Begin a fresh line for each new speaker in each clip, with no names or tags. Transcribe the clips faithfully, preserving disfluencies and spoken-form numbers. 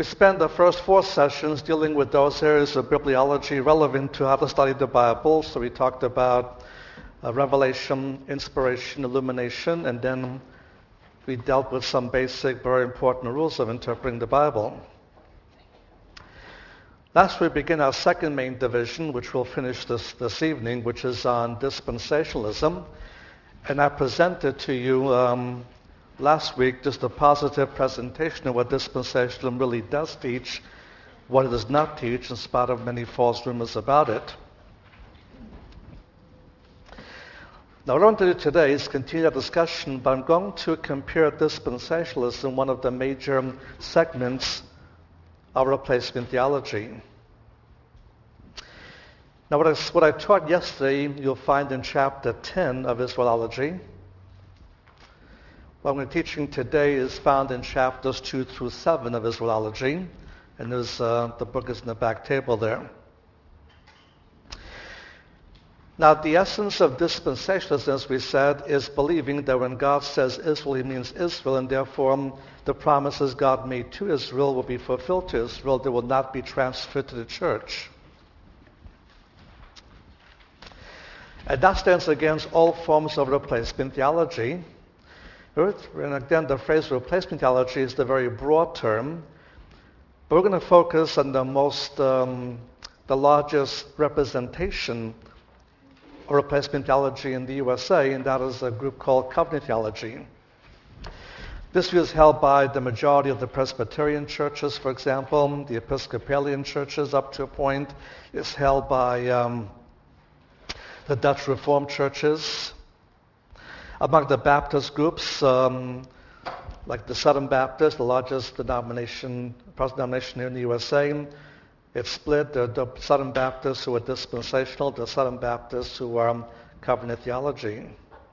We spent the first four sessions dealing with those areas of bibliology relevant to how to study the Bible. So we talked about uh, revelation, inspiration, illumination, and then we dealt with some basic, very important rules of interpreting the Bible. Last we begin our second main division, which we'll finish this, this evening, which is on dispensationalism. And I presented to you um, last week just a positive presentation of what dispensationalism really does teach, what it does not teach, in spite of many false rumors about it. Now, what I want to do today is continue our discussion, but I'm going to compare dispensationalism, one of the major segments of replacement theology. Now, what I, what I taught yesterday, you'll find in chapter ten of Israelology. What I'm teaching today is found in chapters two through seven of Israelology, and there's, uh, the book is in the back table there. Now, the essence of dispensationalism, as we said, is believing that when God says Israel, he means Israel, and therefore the promises God made to Israel will be fulfilled to Israel. They will not be transferred to the church. And that stands against all forms of replacement theology. And again, the phrase replacement theology is the very broad term, but we're going to focus on the most, um, the largest representation of replacement theology in the U S A, and that is a group called covenant theology. This view is held by the majority of the Presbyterian churches, for example, the Episcopalian churches up to a point. It's held by um, the Dutch Reformed churches. Among the Baptist groups, um, like the Southern Baptist, the largest denomination, Protestant denomination here in the U S A, it's split. There are the Southern Baptists who are dispensational, the Southern Baptists who are covenant theology.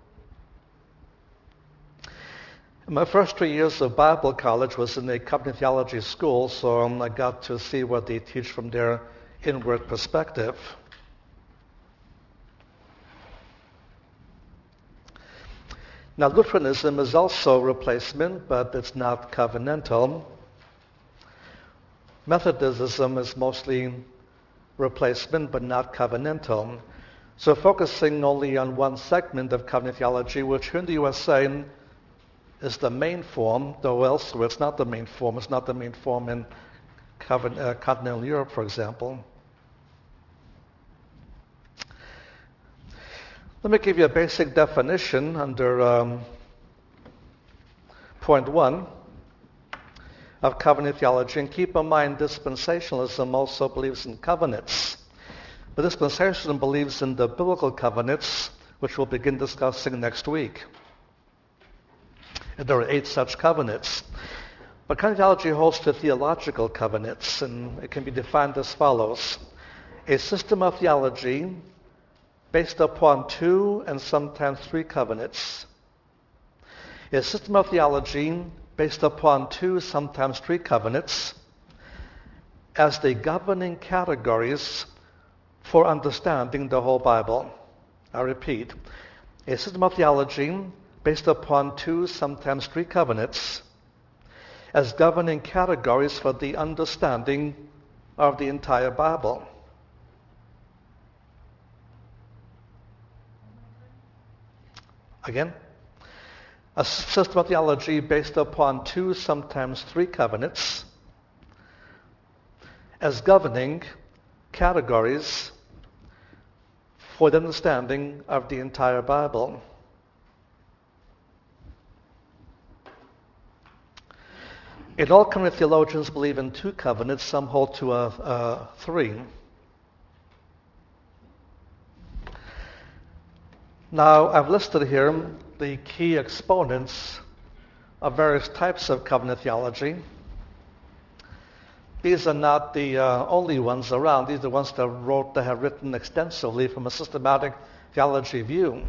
My first three years of Bible college was in a covenant theology school, so um, I got to see what they teach from their inward perspective. Now, Lutheranism is also replacement, but it's not covenantal. Methodism is mostly replacement, but not covenantal. So focusing only on one segment of covenant theology, which here in the U S A is the main form, though elsewhere it's not the main form. It's not the main form in coven- uh, continental Europe, for example. Let me give you a basic definition under um, point one of covenant theology. And keep in mind, dispensationalism also believes in covenants. But dispensationalism believes in the biblical covenants, which we'll begin discussing next week. And there are eight such covenants. But covenant theology holds to theological covenants, and it can be defined as follows. A system of theology based upon two and sometimes three covenants. A system of theology based upon two, sometimes three covenants as the governing categories for understanding the whole Bible. I repeat, a system of theology based upon two, sometimes three covenants as governing categories for the understanding of the entire Bible. Again, a system of theology based upon two, sometimes three covenants as governing categories for the understanding of the entire Bible. And all covenant theologians believe in two covenants. Some hold to a, a three. Now, I've listed here the key exponents of various types of covenant theology. These are not the uh, only ones around. These are the ones that wrote, that have written extensively from a systematic theology view.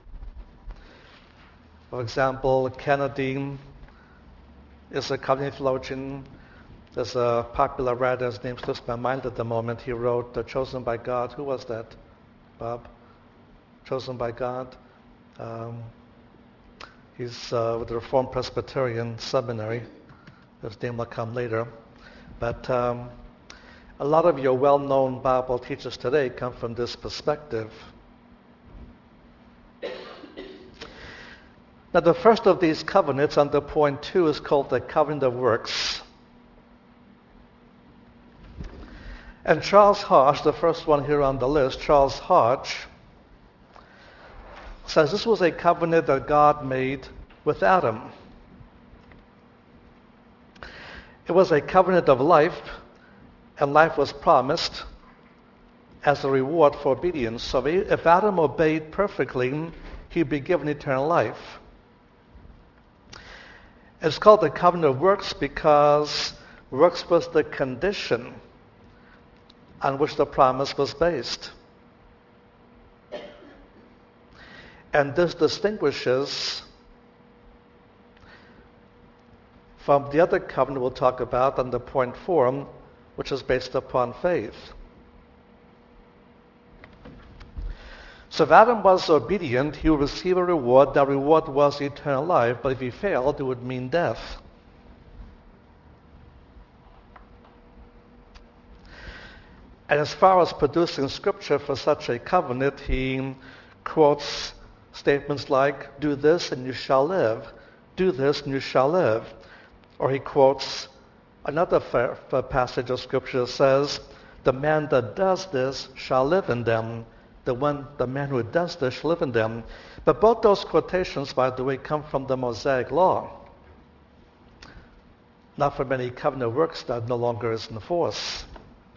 For example, Kennedy is a covenant theologian. There's a popular writer, his name slips my mind at the moment. He wrote uh, Chosen by God. Who was that, Bob? Chosen by God. Um, he's uh, with the Reformed Presbyterian Seminary. His name will come later. But um, a lot of your well-known Bible teachers today come from this perspective. Now, the first of these covenants under point two is called the covenant of works. And Charles Hodge, the first one here on the list, Charles Hodge, says this was a covenant that God made with Adam. It was a covenant of life, and life was promised as a reward for obedience. So if Adam obeyed perfectly, he'd be given eternal life. It's called the covenant of works because works was the condition on which the promise was based. And this distinguishes from the other covenant we'll talk about under point four, which is based upon faith. So if Adam was obedient, he would receive a reward. That reward was eternal life, but if he failed, it would mean death. And as far as producing scripture for such a covenant, he quotes statements like, do this and you shall live. Do this and you shall live. Or he quotes another passage of scripture that says, the man that does this shall live in them. The one, the man who does this shall live in them. But both those quotations, by the way, come from the Mosaic Law, not from any covenant works that no longer is in force.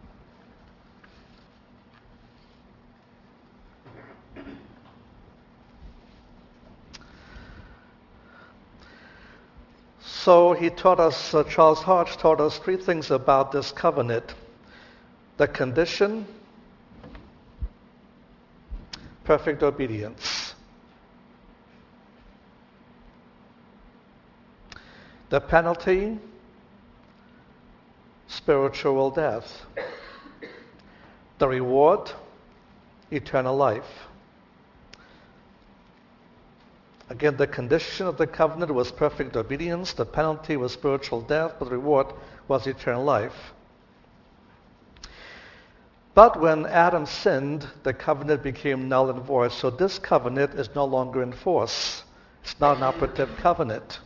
So he taught us, uh, Charles Hodge taught us three things about this covenant. The condition, perfect obedience. The penalty, spiritual death. The reward, eternal life. Again, the condition of the covenant was perfect obedience. The penalty was spiritual death, but the reward was eternal life. But when Adam sinned, the covenant became null and void. So this covenant is no longer in force. It's not an operative covenant.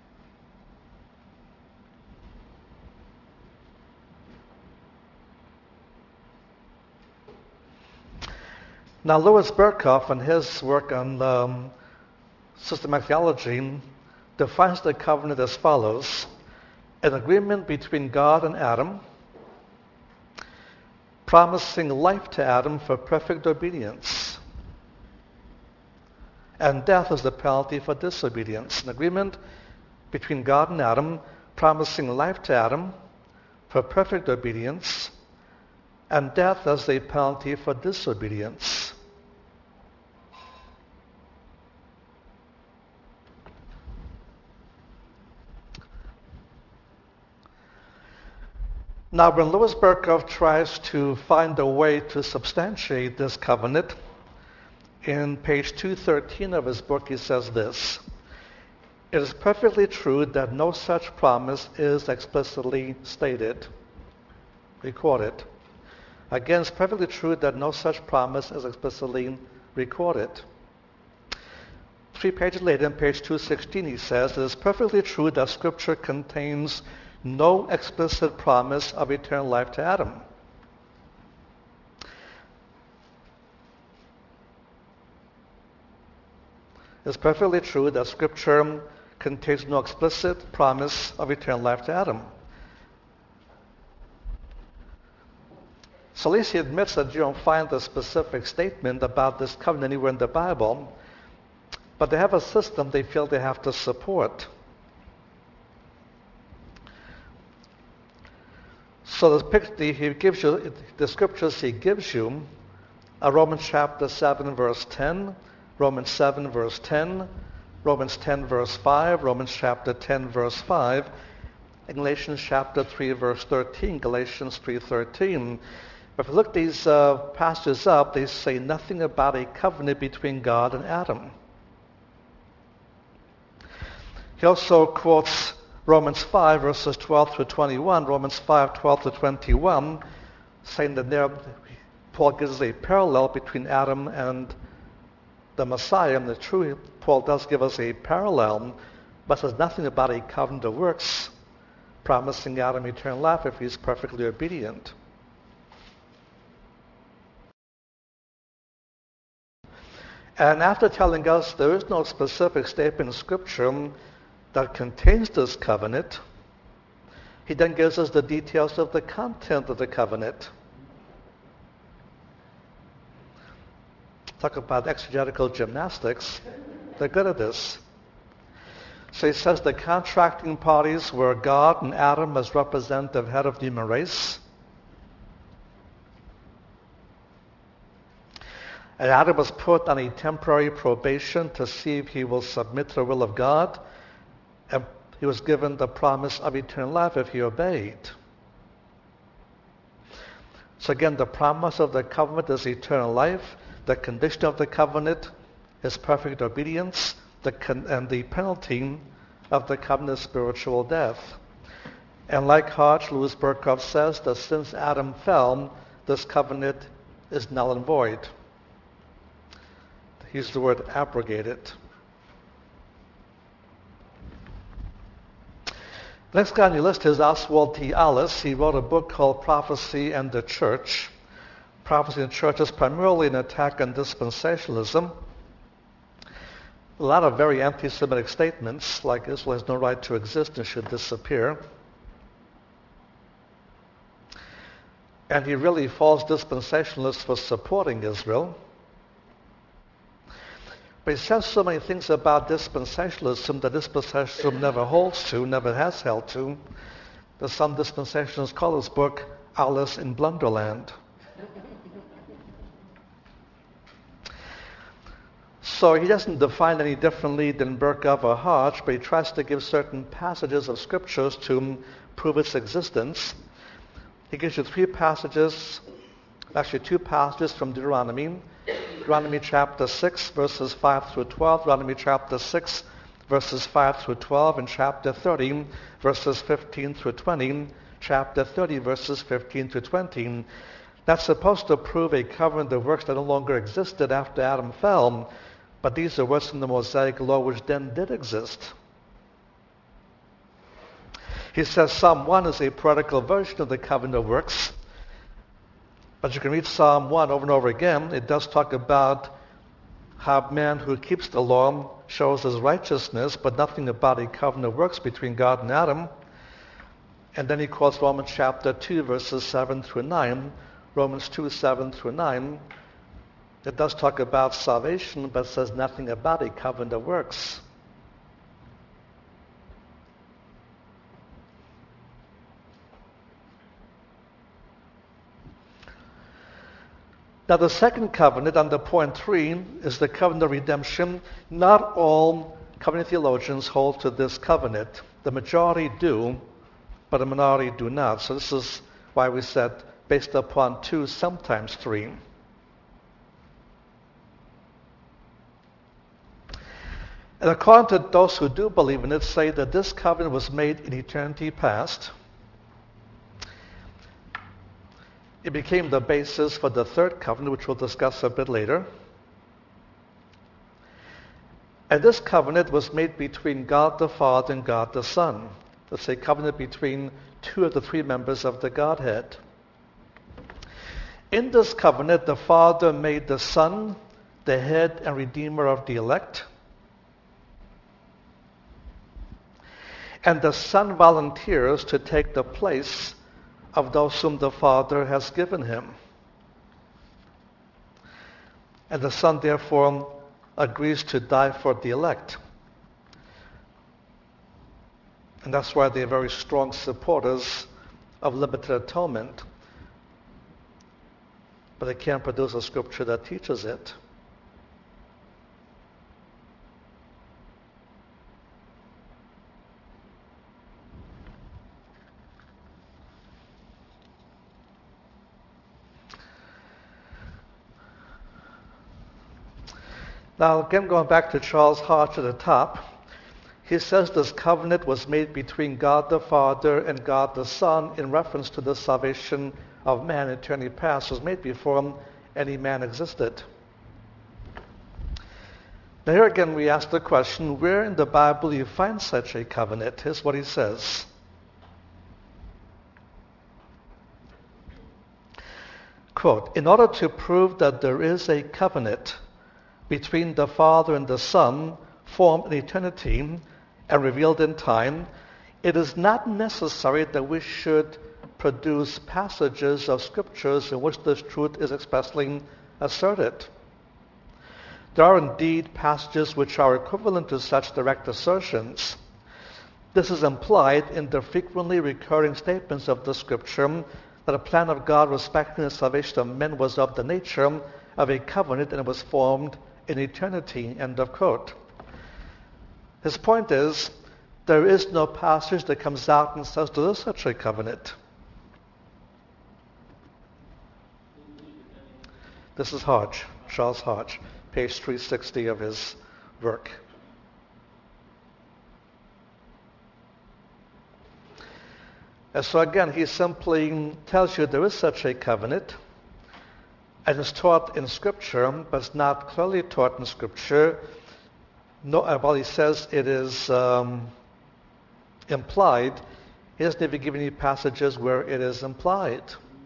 Now, Louis Berkhoff, in his work on um, systematic theology, defines the covenant as follows: an agreement between God and Adam, promising life to Adam for perfect obedience, and death as the penalty for disobedience. An agreement between God and Adam, promising life to Adam for perfect obedience, and death as the penalty for disobedience. Now, when Louis Berkhoff tries to find a way to substantiate this covenant, in page two thirteen of his book, he says this: it is perfectly true that no such promise is explicitly stated, recorded. Again, it's perfectly true that no such promise is explicitly recorded. Three pages later, in page two sixteen, he says, it is perfectly true that Scripture contains no explicit promise of eternal life to Adam. It's perfectly true that Scripture contains no explicit promise of eternal life to Adam. So at least he admits that you don't find a specific statement about this covenant anywhere in the Bible, but they have a system they feel they have to support. So the, he gives you, the scriptures he gives you are Romans chapter seven, verse ten, Romans seven, verse ten, Romans ten, verse five, Romans chapter ten, verse five, and Galatians chapter three, verse thirteen, Galatians three thirteen. But if you look these uh, passages up, they say nothing about a covenant between God and Adam. He also quotes Romans five, verses twelve through twenty-one, Romans five, twelve to twenty-one, saying that there, Paul gives us a parallel between Adam and the Messiah, and the true Paul does give us a parallel, but says nothing about a covenant of works promising Adam eternal life if he's perfectly obedient. And after telling us there is no specific statement in Scripture that contains this covenant, he then gives us the details of the content of the covenant. Talk about exegetical gymnastics. They're good at this. So he says the contracting parties were God and Adam as representative head of the human race. And Adam was put on a temporary probation to see if he will submit to the will of God. And he was given the promise of eternal life if he obeyed. So again, the promise of the covenant is eternal life. The condition of the covenant is perfect obedience. The con- and the penalty of the covenant is spiritual death. And like Hodge, Louis Berkhoff says that since Adam fell, this covenant is null and void. He used the word abrogated. Next guy on your list is Oswald T. Allis. He wrote a book called Prophecy and the Church. Prophecy and the Church is primarily an attack on dispensationalism. A lot of very anti-Semitic statements, like Israel has no right to exist and should disappear. And he really faults dispensationalists for supporting Israel. But he says so many things about dispensationalism that dispensationalism never holds to, never has held to, that some dispensationalists call his book Alice in Blunderland. So he doesn't define any differently than Berkhoff or Hodge, but he tries to give certain passages of scriptures to prove its existence. He gives you three passages, actually two passages from Deuteronomy. Deuteronomy chapter six, verses five through twelve, Deuteronomy chapter six, verses five through twelve, and chapter thirty, verses fifteen through twenty, chapter thirty, verses fifteen to twenty. That's supposed to prove a covenant of works that no longer existed after Adam fell, but these are works in the Mosaic law which then did exist. He says Psalm one is a prodigal version of the covenant of works. But you can read Psalm one over and over again. It does talk about how man who keeps the law shows his righteousness, but nothing about a covenant of works between God and Adam. And then he quotes Romans chapter two, verses seven through nine. Romans two, seven through nine. It does talk about salvation, but says nothing about a covenant of works. Now the second covenant under point three is the covenant of redemption. Not all covenant theologians hold to this covenant. The majority do, but the minority do not. So this is why we said based upon two, sometimes three. And according to those who do believe in it, say that this covenant was made in eternity past. It became the basis for the third covenant, which we'll discuss a bit later. And this covenant was made between God the Father and God the Son. It's a covenant between two of the three members of the Godhead. In this covenant, the Father made the Son the head and redeemer of the elect. And the Son volunteers to take the place of those whom the Father has given him. And the Son therefore agrees to die for the elect. And that's why they're very strong supporters of limited atonement. But they can't produce a scripture that teaches it. Now, again, going back to Charles Hodge at the top, he says this covenant was made between God the Father and God the Son in reference to the salvation of man in eternity past. It was made before any man existed. Now here again we ask the question, where in the Bible do you find such a covenant? Here's what he says. Quote, in order to prove that there is a covenant between the Father and the Son formed in eternity and revealed in time, it is not necessary that we should produce passages of scriptures in which this truth is expressly asserted. There are indeed passages which are equivalent to such direct assertions. This is implied in the frequently recurring statements of the scripture that the plan of God respecting the salvation of men was of the nature of a covenant and it was formed in eternity, end of quote. His point is, there is no passage that comes out and says there is such a covenant. This is Hodge, Charles Hodge, page three sixty of his work. And so again, he simply tells you there is such a covenant, and it's taught in Scripture, but it's not clearly taught in Scripture. No, while he says it is um, implied, he doesn't even give any passages where it is implied.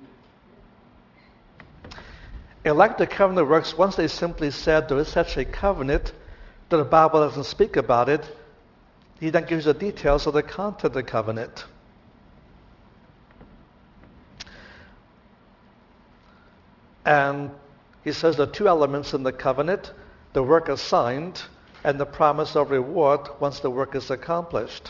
And like the covenant works, once they simply said there is such a covenant, that the Bible doesn't speak about it, he then gives the details of the content of the covenant. And he says there are two elements in the covenant, the work assigned and the promise of reward once the work is accomplished.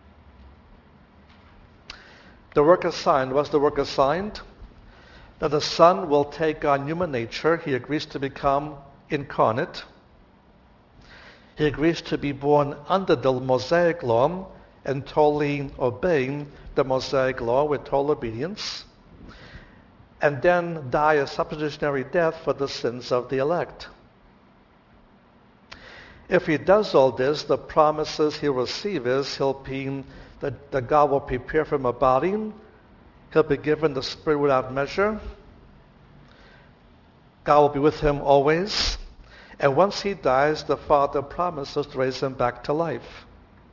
The work assigned, what's the work assigned? That the Son will take on human nature. He agrees to become incarnate. He agrees to be born under the Mosaic law and totally obeying the Mosaic law with total obedience, and then die a substitutionary death for the sins of the elect. If he does all this, the promises he'll receive is he'll be, that, that God will prepare for him a body, he'll be given the Spirit without measure, God will be with him always, and once he dies, the Father promises to raise him back to life.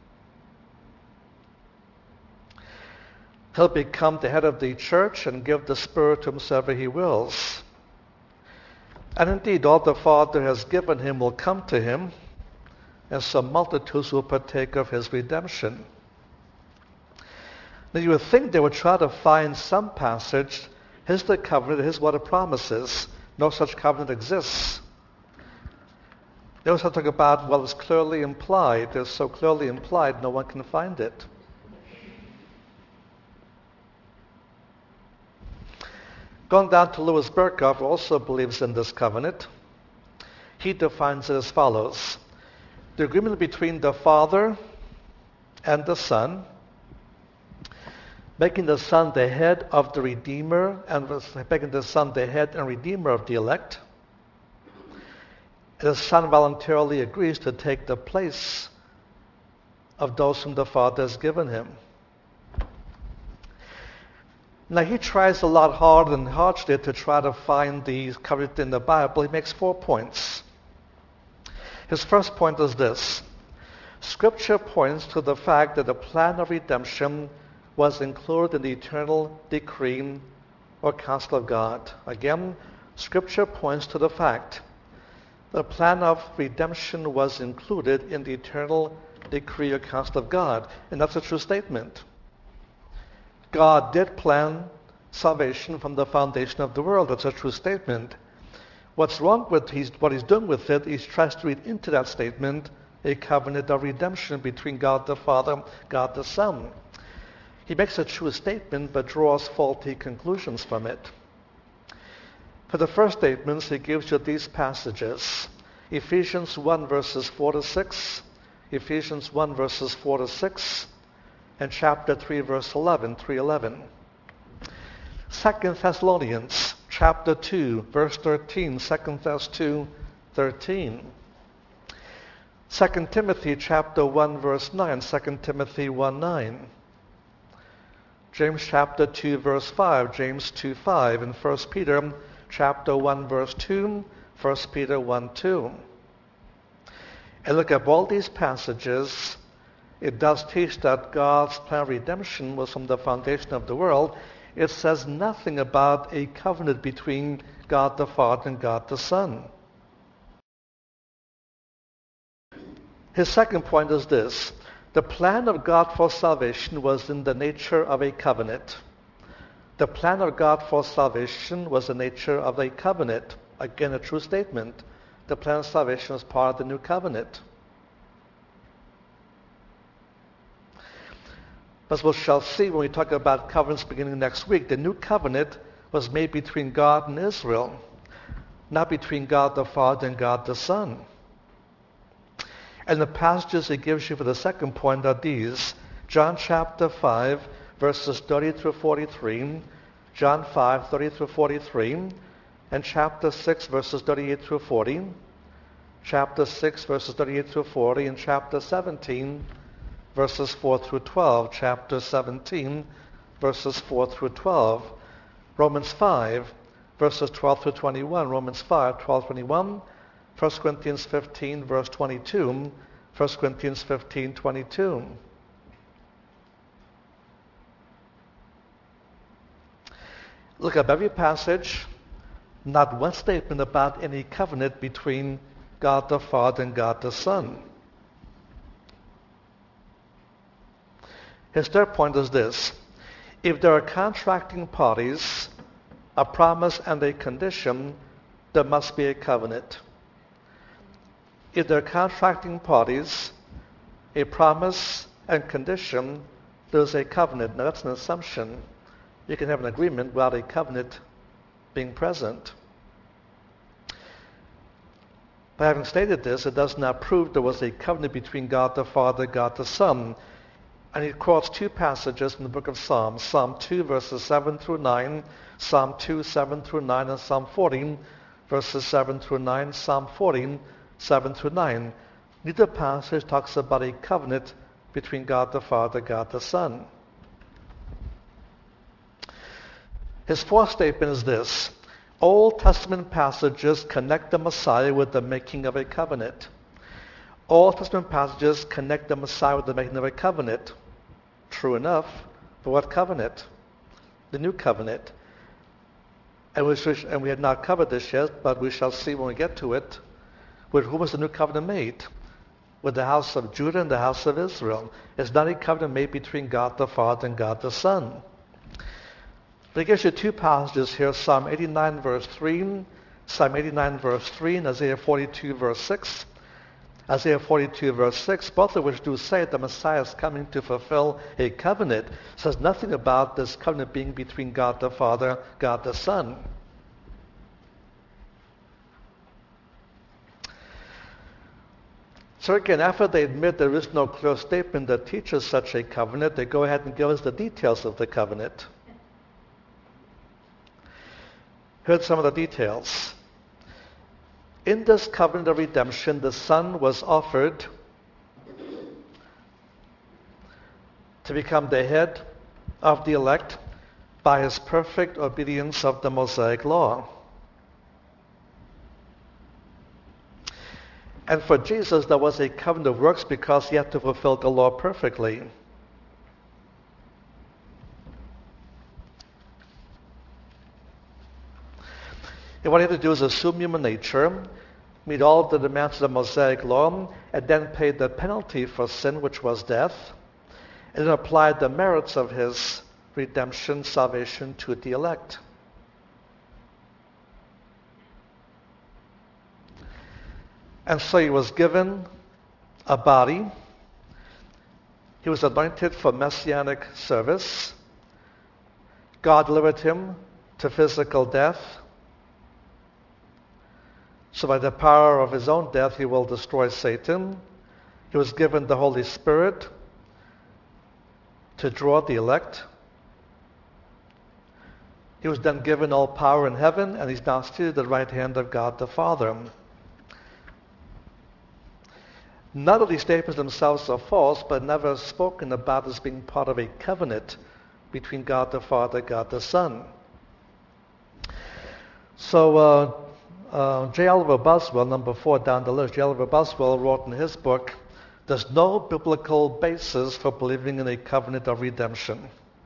He'll become the head of the church and give the Spirit to whomsoever he wills. And indeed, all the Father has given him will come to him, and some multitudes will partake of his redemption. Now you would think they would try to find some passage, here's the covenant, here's what it promises. No such covenant exists. They also talk about, well, it's clearly implied. It's so clearly implied, no one can find it. Going down to Louis Berkhoff, who also believes in this covenant, he defines it as follows. The agreement between the Father and the Son, making the Son the head of the Redeemer, and making the Son the head and Redeemer of the elect. And the Son voluntarily agrees to take the place of those whom the Father has given him. Now he tries a lot harder than Hodge did to try to find the covenant in the Bible. He makes four points. His first point is this. Scripture points to the fact that the plan of redemption was included in the eternal decree or counsel of God. Again, Scripture points to the fact the plan of redemption was included in the eternal decree or counsel of God. And that's a true statement. God did plan salvation from the foundation of the world. That's a true statement. What's wrong with he's, what he's doing with it, he's tries to read into that statement a covenant of redemption between God the Father and God the Son. He makes a true statement but draws faulty conclusions from it. For the first statements, he gives you these passages. Ephesians one verses four to six, Ephesians one verses four to six, and chapter three verse eleven, three eleven. Second Thessalonians chapter two verse thirteen, Second Thess two thirteen. Second Timothy chapter one verse nine, Second Timothy one nine. James chapter two verse five, James two five, and First Peter chapter one verse two, First Peter one two. And look at all these passages. It does teach that God's plan of redemption was from the foundation of the world. It says nothing about a covenant between God the Father and God the Son. His second point is this. The plan of God for salvation was in the nature of a covenant. The plan of God for salvation was the nature of a covenant. Again, a true statement. The plan of salvation was part of the new covenant. As we shall see when we talk about covenants beginning next week, the new covenant was made between God and Israel, not between God the Father and God the Son. And the passages he gives you for the second point are these. John chapter five, verses thirty through forty-three, John five, thirty through forty-three, and chapter six, verses thirty-eight through forty, chapter six, verses thirty-eight through forty, and chapter seventeen, verses four through twelve, chapter seventeen, verses four through twelve, Romans five, verses twelve through twenty-one, Romans five, twelve, twenty-one, First Corinthians fifteen, verse twenty-two, First Corinthians fifteen, twenty-two. Look up every passage, not one statement about any covenant between God the Father and God the Son. His third point is this. If there are contracting parties, a promise and a condition, there must be a covenant. If there are contracting parties, a promise and condition, there's a covenant. Now that's an assumption. You can have an agreement without a covenant being present. By having stated this, it does not prove there was a covenant between God the Father and God the Son. And he quotes two passages from the book of Psalms, Psalm two, verses seven through nine, Psalm two, seven through nine, and Psalm fourteen, verses seven through nine, Psalm fourteen, seven through nine. Neither passage talks about a covenant between God the Father and God the Son. His fourth statement is this. Old Testament passages connect the Messiah with the making of a covenant. Old Testament passages connect the Messiah with the making of a covenant. True enough, but what covenant? The new covenant. And we, should, and we had not covered this yet, but we shall see when we get to it. With whom was the new covenant made? With the house of Judah and the house of Israel. It's not a covenant made between God the Father and God the Son. But he gives you two passages here, Psalm eighty-nine, verse three, Psalm eighty-nine, verse three, and Isaiah forty-two, verse six. Isaiah forty-two, verse six, both of which do say the Messiah is coming to fulfill a covenant. It says nothing about this covenant being between God the Father, God the Son. So again, after they admit there is no clear statement that teaches such a covenant, they go ahead and give us the details of the covenant. Here's some of the details. In this covenant of redemption, the Son was offered to become the head of the elect by his perfect obedience of the Mosaic law. And for Jesus, there was a covenant of works because he had to fulfill the law perfectly. And what he had to do is assume human nature, meet all of the demands of the Mosaic law, and then pay the penalty for sin, which was death, and then apply the merits of his redemption, salvation to the elect. And so he was given a body. He was anointed for messianic service. God delivered him to physical death. So by the power of his own death, he will destroy Satan. He was given the Holy Spirit to draw the elect. He was then given all power in heaven, and he's now seated at the right hand of God the Father. None of these statements themselves are false, but never spoken about as being part of a covenant between God the Father, God the Son. So uh, uh, J. Oliver Boswell, number four down the list, J. Oliver Boswell wrote in his book, "There's no biblical basis for believing in a covenant of redemption."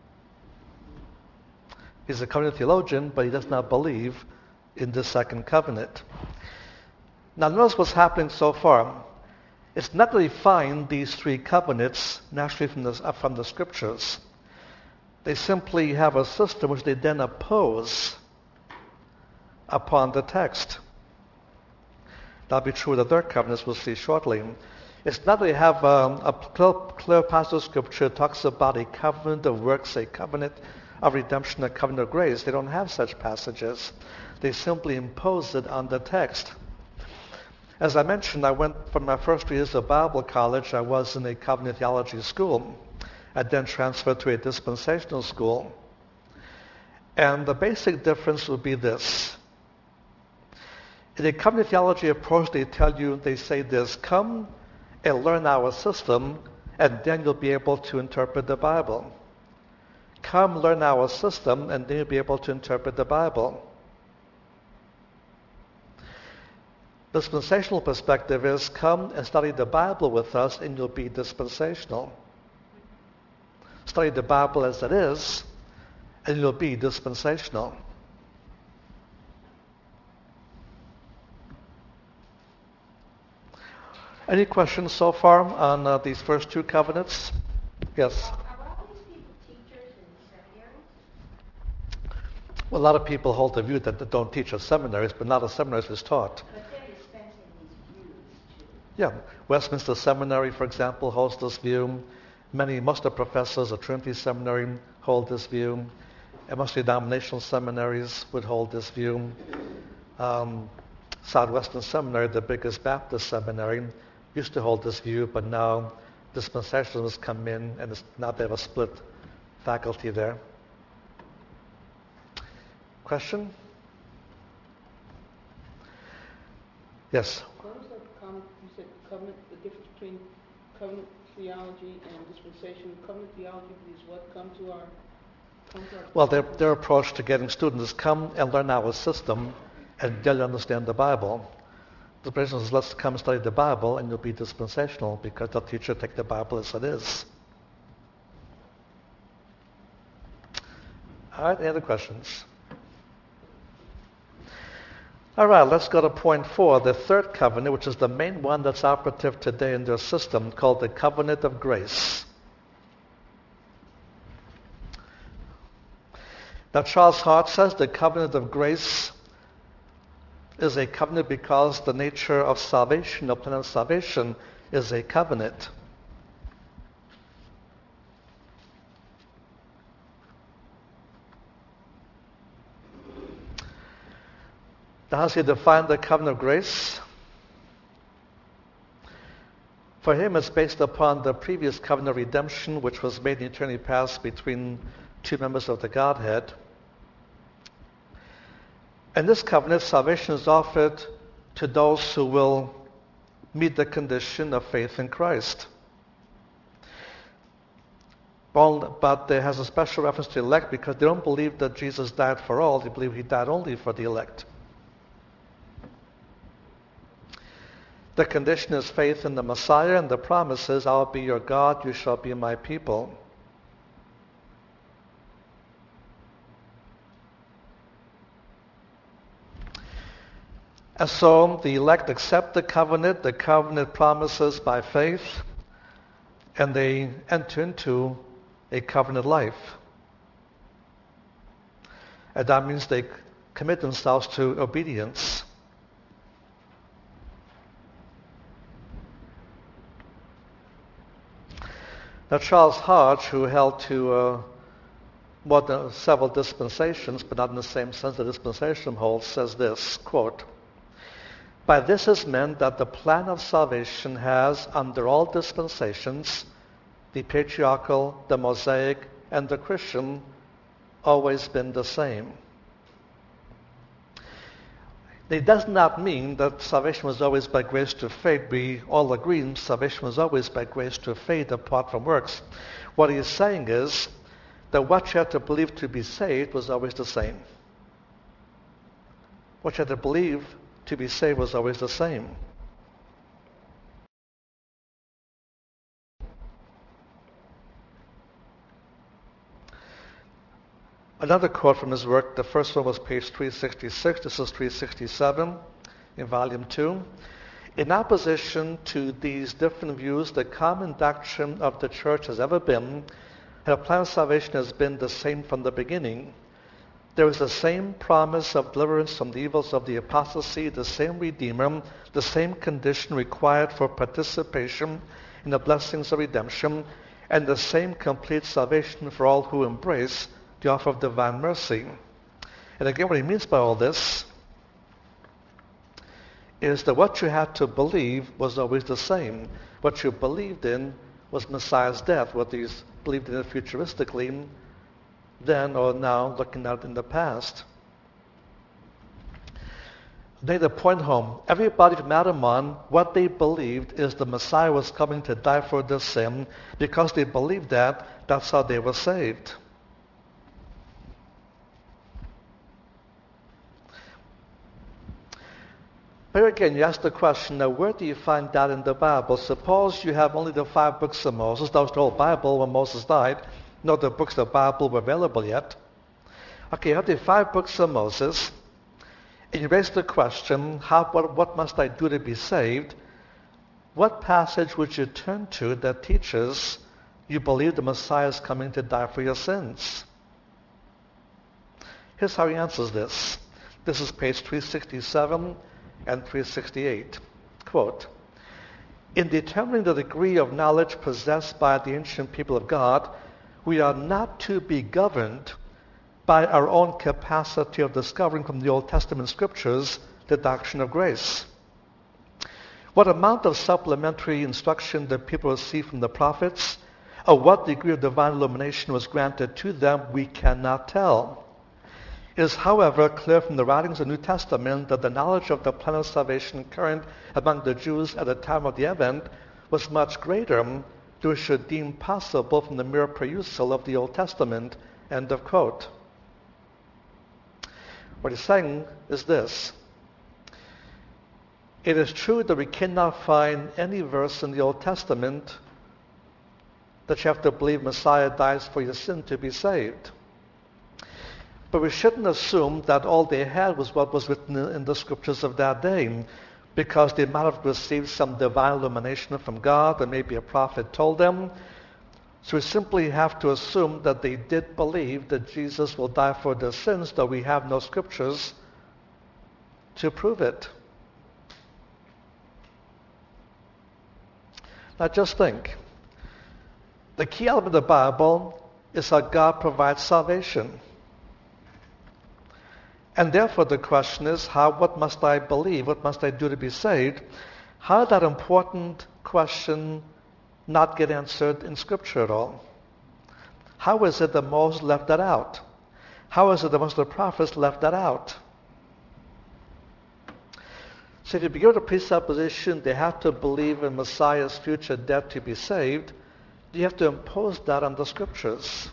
He's a covenant theologian, but he does not believe in the second covenant. Now notice what's happening so far. It's not that they find these three covenants naturally from the, from the scriptures. They simply have a system which they then oppose upon the text. That'll be true with the third covenant, we'll see shortly. It's not that they have um, a clear, clear passage of scripture that talks about a covenant of works, a covenant of redemption, a covenant of grace. They don't have such passages. They simply impose it on the text. As I mentioned, I went for my first years of Bible college, I was in a covenant theology school. I then transferred to a dispensational school. And the basic difference would be this. In a covenant theology approach, they tell you, they say this, come and learn our system, and then you'll be able to interpret the Bible. Come learn our system, and then you'll be able to interpret the Bible. Dispensational perspective is come and study the Bible with us and you'll be dispensational. Study the Bible as it is and you'll be dispensational. Any questions so far on uh, these first two covenants? Yes?
Are all these people teachers in seminaries?
Well, a lot of people hold the view that they don't teach at seminaries, but not a seminary is taught. Yeah, Westminster Seminary, for example, holds this view. Many, most of the professors at Trinity Seminary hold this view. And most denominational seminaries would hold this view. Um, Southwestern Seminary, the biggest Baptist seminary, used to hold this view, but now dispensationalists come in, and it's, now they have a split faculty there. Question? Yes?
Covenant, the difference between covenant theology and dispensation. Covenant theology is what come to our... Come to our
well, their, their approach to getting students is come and learn our system and they'll understand the Bible. Dispensational says, let's come study the Bible and you'll be dispensational because the teacher will take the Bible as it is. All right, any other questions? All right, let's go to point four, the third covenant, which is the main one that's operative today in their system, called the covenant of grace. Now, Charles Hart says the covenant of grace is a covenant because the nature of salvation, the plan of salvation, is a covenant. Now, how does he define the covenant of grace? For him, it's based upon the previous covenant of redemption, which was made in eternity past between two members of the Godhead. In this covenant, salvation is offered to those who will meet the condition of faith in Christ. But there has a special reference to elect because they don't believe that Jesus died for all. They believe he died only for the elect. The condition is faith in the Messiah, and the promise is, I'll be your God, you shall be my people. And so the elect accept the covenant, the covenant promises by faith, and they enter into a covenant life. And that means they commit themselves to obedience. Now, Charles Hodge, who held to uh, more than several dispensations, but not in the same sense the dispensation holds, says this, quote, by this is meant that the plan of salvation has, under all dispensations, the patriarchal, the Mosaic, and the Christian, always been the same. It does not mean that salvation was always by grace through faith. We all agree salvation was always by grace through faith apart from works. What he is saying is that what you had to believe to be saved was always the same. What you had to believe to be saved was always the same. Another quote from his work, the first one was page three sixty-six, this is three sixty-seven in volume two. In opposition to these different views, the common doctrine of the church has ever been that the plan of salvation has been the same from the beginning. There is the same promise of deliverance from the evils of the apostasy, the same Redeemer, the same condition required for participation in the blessings of redemption, and the same complete salvation for all who embrace the offer of divine mercy. And again, what he means by all this is that what you had to believe was always the same. What you believed in was Messiah's death, whether you believed in it futuristically then or now, looking at it in the past. They the point home. Everybody from Adam on, what they believed is the Messiah was coming to die for their sin. Because they believed that, that's how they were saved. Here again, you ask the question, now where do you find that in the Bible? Suppose you have only the five books of Moses. That was the whole Bible when Moses died. No other books of the Bible were available yet. Okay, you have the five books of Moses, and you raise the question, how, what, what must I do to be saved? What passage would you turn to that teaches you believe the Messiah is coming to die for your sins? Here's how he answers this. This is page three sixty-seven and three sixty-eight. Quote, in determining the degree of knowledge possessed by the ancient people of God, we are not to be governed by our own capacity of discovering from the Old Testament scriptures the doctrine of grace. What amount of supplementary instruction the people received from the prophets, or what degree of divine illumination was granted to them, we cannot tell. It is, however, clear from the writings of the New Testament that the knowledge of the plan of salvation current among the Jews at the time of the Advent was much greater than we should deem possible from the mere perusal of the Old Testament. End of quote. What he's saying is this. It is true that we cannot find any verse in the Old Testament that you have to believe Messiah dies for your sin to be saved. But we shouldn't assume that all they had was what was written in the scriptures of that day, because they might have received some divine illumination from God, and maybe a prophet told them. So we simply have to assume that they did believe that Jesus will die for their sins, though we have no scriptures to prove it. Now just think. The key element of the Bible is how God provides salvation. And therefore the question is, how, what must I believe? What must I do to be saved? How did that important question not get answered in Scripture at all? How is it that Moses left that out? How is it that most of the prophets left that out? So if you begin with a presupposition they have to believe in Messiah's future death to be saved, you have to impose that on the Scriptures.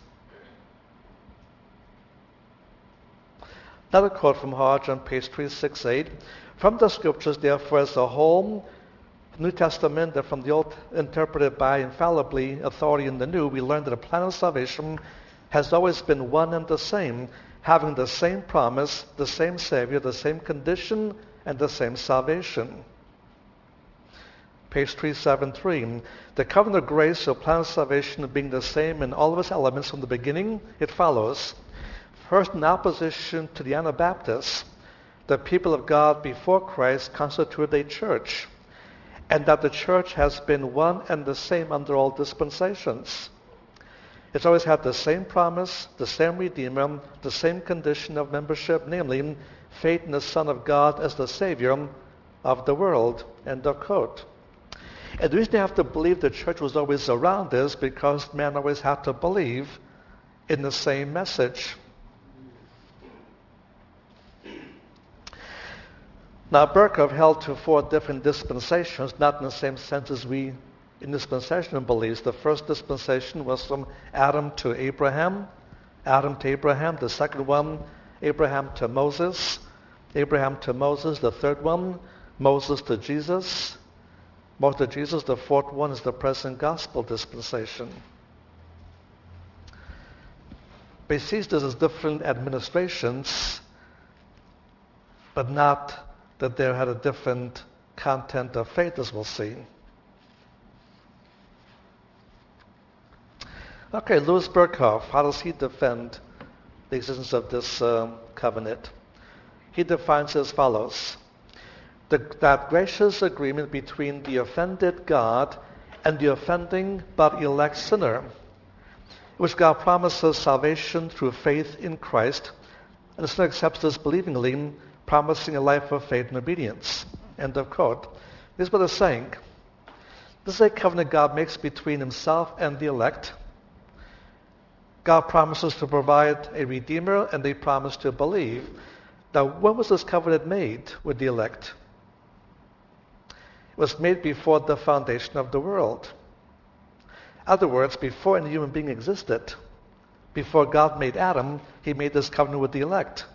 Another quote from Hodge on page three sixty-eight. From the Scriptures, therefore, as a whole, New Testament and from the Old interpreted by infallibly authority in the New, we learn that the plan of salvation has always been one and the same, having the same promise, the same Savior, the same condition, and the same salvation. Page three seventy-three. The covenant of grace or plan of salvation being the same in all of its elements from the beginning, it follows. First, in opposition to the Anabaptists, the people of God before Christ constituted a church, and that the church has been one and the same under all dispensations. It's always had the same promise, the same Redeemer, the same condition of membership, namely faith in the Son of God as the Savior of the world. End of quote. And the reason they have to believe the church was always around is because man always had to believe in the same message. Now, Berkhoff held to four different dispensations, not in the same sense as we in dispensational beliefs. The first dispensation was from Adam to Abraham, Adam to Abraham. The second one, Abraham to Moses, Abraham to Moses. The third one, Moses to Jesus, Moses to Jesus. The fourth one is the present gospel dispensation. But he sees this as different administrations, but not that they had a different content of faith, as we'll see. Okay, Louis Berkhoff, how does he defend the existence of this um, covenant? He defines it as follows. The, that gracious agreement between the offended God and the offending but elect sinner, in which God promises salvation through faith in Christ, and the sinner accepts this believingly, promising a life of faith and obedience. End of quote. This is what it's saying. This is a covenant God makes between himself and the elect. God promises to provide a redeemer, and they promise to believe. Now, when was this covenant made with the elect? It was made before the foundation of the world. In other words, before any human being existed, before God made Adam, he made this covenant with the elect.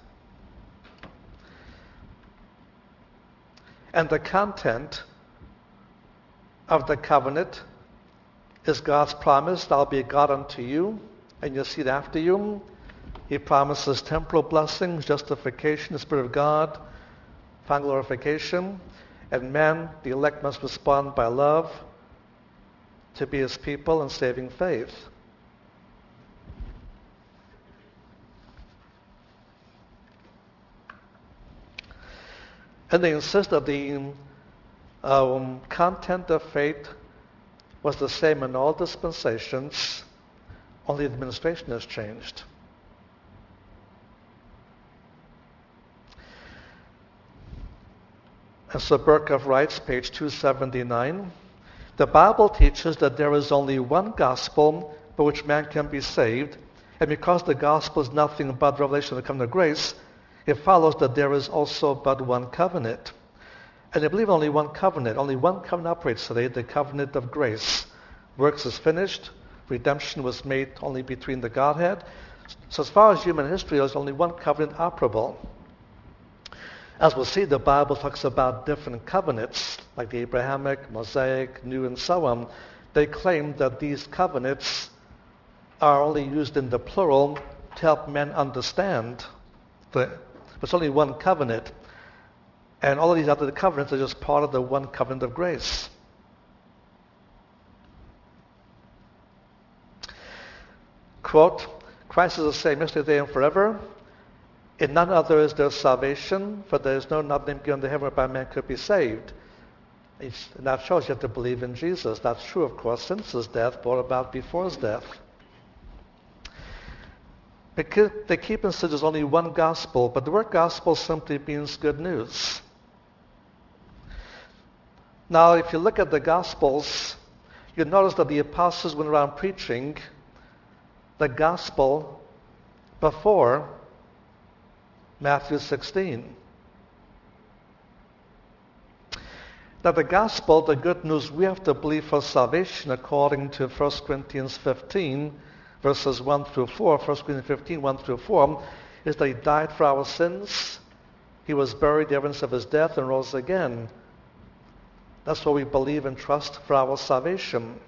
And the content of the covenant is God's promise, I'll be a God unto you, and your seed after you. He promises temporal blessings, justification, the Spirit of God, final glorification. And man, the elect, must respond by love to be his people and saving faith. And they insist that the um, content of faith was the same in all dispensations, only the administration has changed. And so Berkhoff writes, page two seventy-nine, the Bible teaches that there is only one gospel by which man can be saved, and because the gospel is nothing but the revelation of the covenant of grace, it follows that there is also but one covenant. And I believe only one covenant, only one covenant operates today, the covenant of grace. Works is finished, redemption was made only between the Godhead. So as far as human history, there's only one covenant operable. As we'll see, the Bible talks about different covenants, like the Abrahamic, Mosaic, New, and so on. They claim that these covenants are only used in the plural to help men understand. The, it's only one covenant. And all of these other covenants are just part of the one covenant of grace. Quote, Christ is the same yesterday, today, and forever. In none other is there salvation, for there is no other name given under heaven whereby man could be saved. It's, and that shows you have to believe in Jesus. That's true, of course, since his death, brought about before his death. Because they keep insisting there's only one gospel, but the word gospel simply means good news. Now, if you look at the Gospels, you'll notice that the apostles went around preaching the gospel before Matthew sixteen. Now, the gospel, the good news we have to believe for salvation according to First Corinthians fifteen, verses one through four, First Corinthians fifteen, one through four, is that he died for our sins, he was buried, the evidence of his death, and rose again. That's what we believe and trust for our salvation.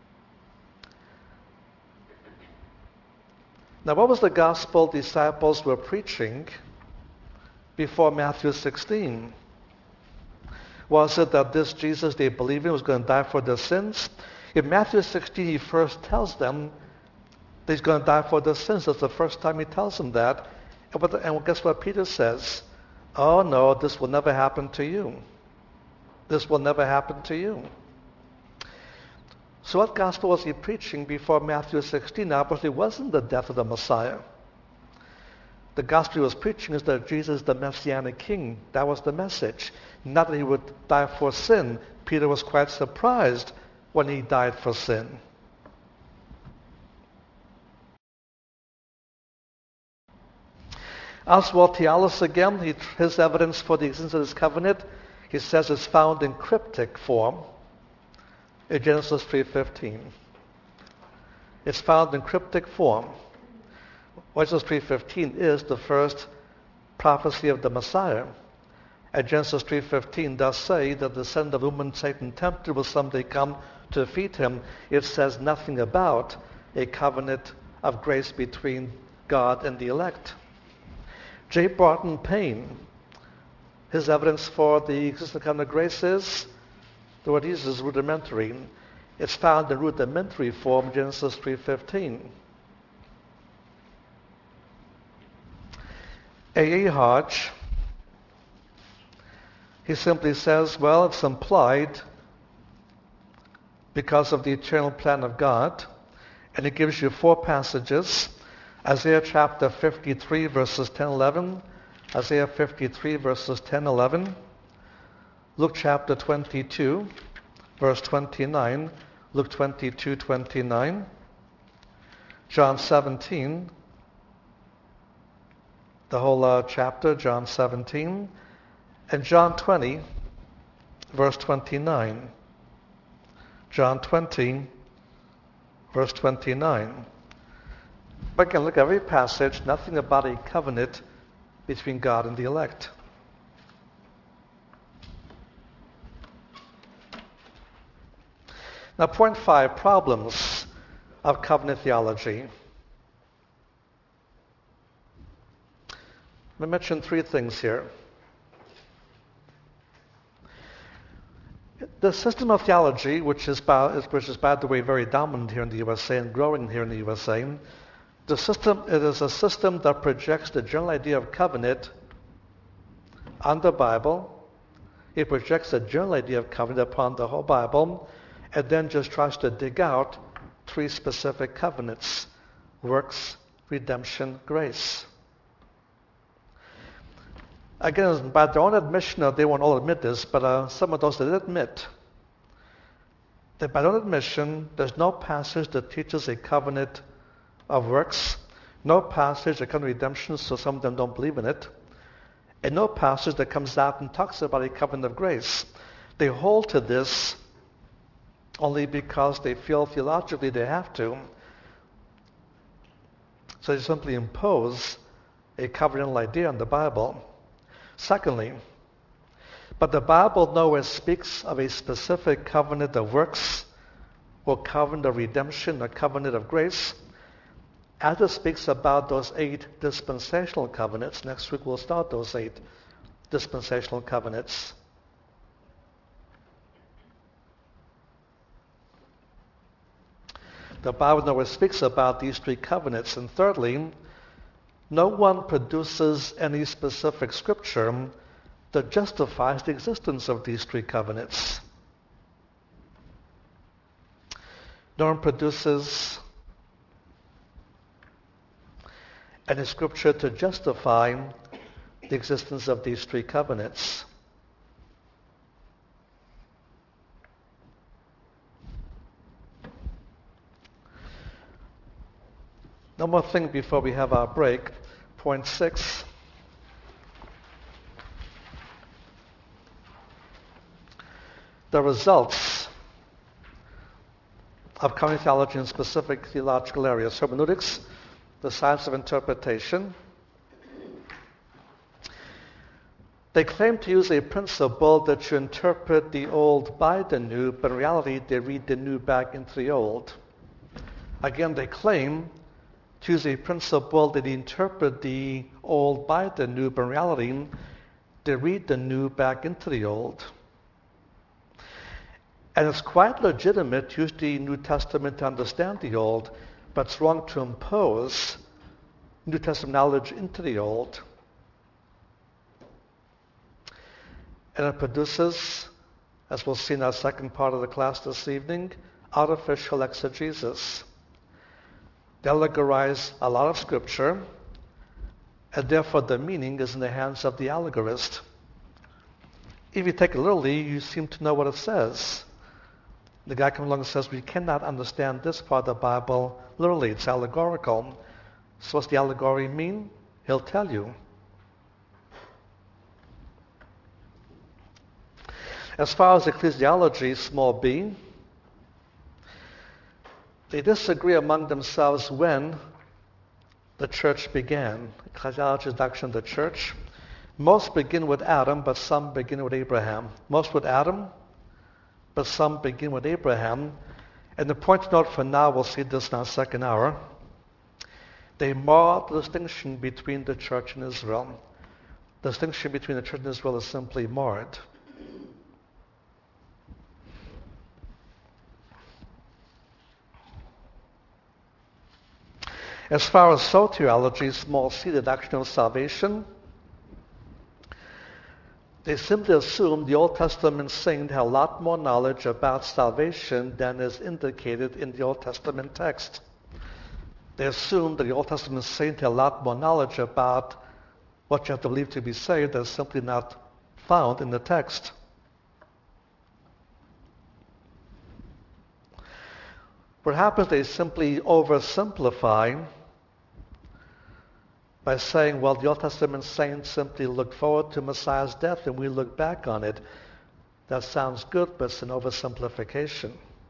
Now, what was the gospel disciples were preaching before Matthew sixteen? Was it that this Jesus they believed in was going to die for their sins? In Matthew sixteen, he first tells them that he's going to die for their sins. That's the first time he tells them that. And guess what Peter says? Oh, no, this will never happen to you. This will never happen to you. So what gospel was he preaching before Matthew sixteen? Obviously, it wasn't the death of the Messiah. The gospel he was preaching is that Jesus is the Messianic King. That was the message. Not that he would die for sin. Peter was quite surprised when he died for sin. Oswald Tealis again, he, his evidence for the existence of this covenant, he says it's found in cryptic form in Genesis three fifteen. It's found in cryptic form. Genesis three fifteen is the first prophecy of the Messiah. And Genesis three fifteen does say that the descendant of the woman Satan tempted will someday come to defeat him. It says nothing about a covenant of grace between God and the elect. J. Barton Payne, his evidence for the existence of the covenant of grace is, the word he uses is rudimentary. It's found in rudimentary form, Genesis three fifteen. A. A. Hodge, he simply says, well, it's implied because of the eternal plan of God, and it gives you four passages. Isaiah chapter fifty-three, verses ten eleven, Isaiah fifty-three, verses ten eleven, Luke chapter twenty-two, verse twenty-nine, Luke twenty-two, twenty-nine, John seventeen, the whole uh, chapter, John seventeen, and John twenty, verse twenty-nine. John twenty, verse twenty-nine. But again, look at every passage, nothing about a covenant between God and the elect. Now, point five, problems of covenant theology. Let me mention three things here. The system of theology, which is, by, which is, by the way, very dominant here in the U S A and growing here in the U S A, the system, it is a system that projects the general idea of covenant on the Bible. It projects the general idea of covenant upon the whole Bible, and then just tries to dig out three specific covenants: works, redemption, grace. Again, by their own admission, they won't all admit this, but uh, some of those that admit that by their own admission, there's no passage that teaches a covenant of works, no passage that comes to redemption, so some of them don't believe in it, and no passage that comes out and talks about a covenant of grace. They hold to this only because they feel theologically they have to. So they simply impose a covenantal idea on the Bible. Secondly, but the Bible nowhere speaks of a specific covenant of works or covenant of redemption or covenant of grace, as it speaks about those eight dispensational covenants. Next week we'll start those eight dispensational covenants. The Bible nowhere speaks about these three covenants. And thirdly, no one produces any specific scripture that justifies the existence of these three covenants. No one produces any scripture to justify the existence of these three covenants. One more thing before we have our break. Point six. The results of covenant theology in specific theological areas. Hermeneutics, the science of interpretation. They claim to use a principle that you interpret the old by the new, but in reality they read the new back into the old. Again, they claim to use a principle that they interpret the old by the new, but in reality they read the new back into the old. And it's quite legitimate to use the New Testament to understand the Old, but it's wrong to impose New Testament knowledge into the Old. And it produces, as we'll see in our second part of the class this evening, artificial exegesis. They allegorize a lot of Scripture, and therefore the meaning is in the hands of the allegorist. If you take it literally, you seem to know what it says. The guy comes along and says, we cannot understand this part of the Bible literally. It's allegorical. So what's the allegory mean? He'll tell you. As far as ecclesiology, small b, they disagree among themselves when the church began. Ecclesiology is the doctrine of the church. Most begin with Adam, but some begin with Abraham. Most with Adam, but some begin with Abraham. And the point to note for now, we'll see this in our second hour, they mar the distinction between the church and Israel. The distinction between the church and Israel is simply marred. As far as soteriology, small c, the doctrine of salvation, they simply assume the Old Testament saint had a lot more knowledge about salvation than is indicated in the Old Testament text. They assume that the Old Testament saint had a lot more knowledge about what you have to believe to be saved that is simply not found in the text. What happens, they simply oversimplify by saying, well, the Old Testament saints simply looked forward to Messiah's death and we look back on it. That sounds good, but it's an oversimplification.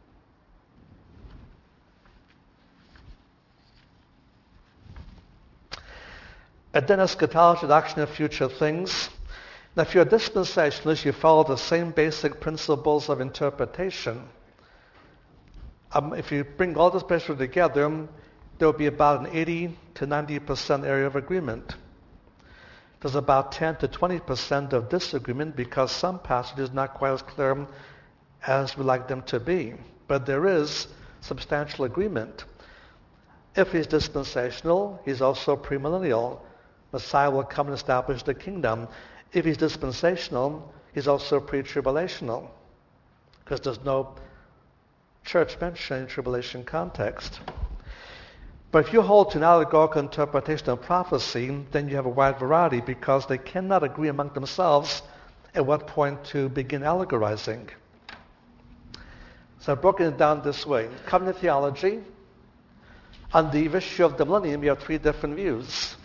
And then eschatology, the doctrine of future things. Now, if you're a dispensationalist, you follow the same basic principles of interpretation. Um, if you bring all this basically together, there will be about an eighty to ninety percent area of agreement. There's about ten to twenty percent of disagreement because some passages are not quite as clear as we like them to be. But there is substantial agreement. If he's dispensational, he's also premillennial. Messiah will come and establish the kingdom. If he's dispensational, he's also pre-tribulational, because there's no church mentioned in tribulation context. But if you hold to an allegorical interpretation of prophecy, then you have a wide variety because they cannot agree among themselves at what point to begin allegorizing. So I've broken it down this way. Covenant theology, on the issue of the millennium, you have three different views.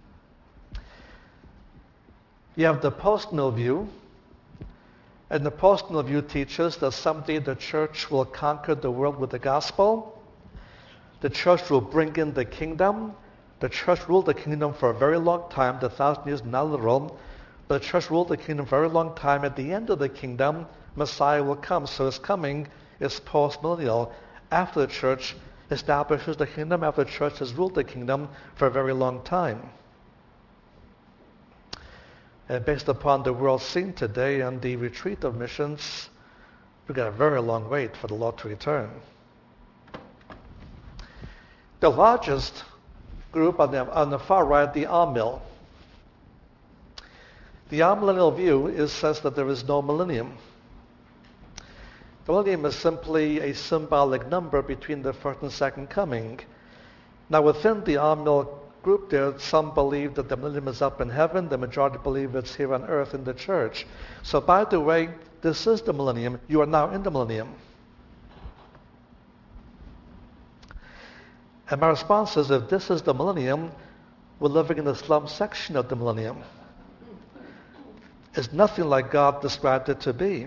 You have the post-mill view, and the post-mill view teaches that someday the church will conquer the world with the gospel. The church will bring in the kingdom. The church ruled the kingdom for a very long time. The thousand years not literal, but the church ruled the kingdom for a very long time. At the end of the kingdom, Messiah will come. So his coming is post-millennial, after the church establishes the kingdom, after the church has ruled the kingdom for a very long time. And based upon the world scene today and the retreat of missions, we've got a very long wait for the Lord to return. The largest group on the, on the far right, the Amill. The amillennial view is, says that there is no millennium. The millennium is simply a symbolic number between the first and second coming. Now within the Amill group there, some believe that the millennium is up in heaven, the majority believe it's here on earth in the church. So by the way, this is the millennium. You are now in the millennium. And my response is, if this is the millennium, we're living in the slum section of the millennium. It's nothing like God described it to be.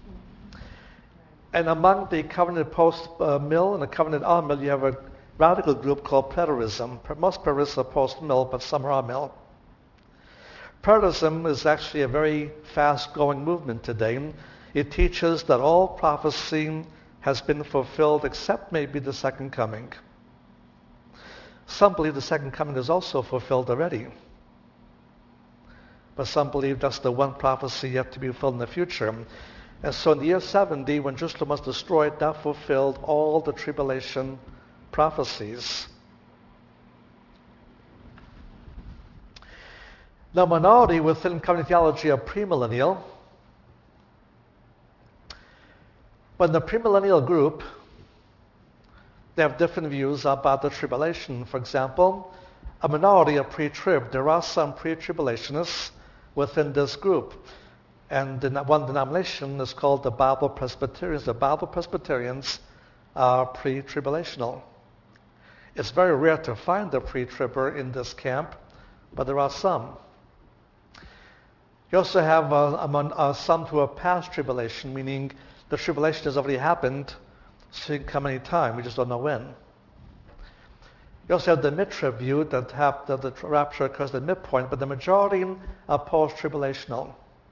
And among the covenant post-mill and the covenant on-mill, you have a radical group called preterism. Most preterists are post-mill, but some are on-mill. Preterism is actually a very fast-growing movement today. It teaches that all prophecy has been fulfilled except maybe the second coming. Some believe the second coming is also fulfilled already. But some believe that's the one prophecy yet to be fulfilled in the future. And so in the year seventy, when Jerusalem was destroyed, that fulfilled all the tribulation prophecies. The minority within covenant theology are premillennial. But in the premillennial group, they have different views about the tribulation. For example, a minority are pre-trib. There are some pre-tribulationists within this group. And one denomination is called the Bible Presbyterians. The Bible Presbyterians are pre-tribulational. It's very rare to find a pre-tribber in this camp, but there are some. You also have uh, among, uh, some who are past tribulation, meaning the tribulation has already happened, so it can come any time. We just don't know when. You also have the mid-trib view that, have, that the rapture occurs at the midpoint, but the majority are post-tribulational.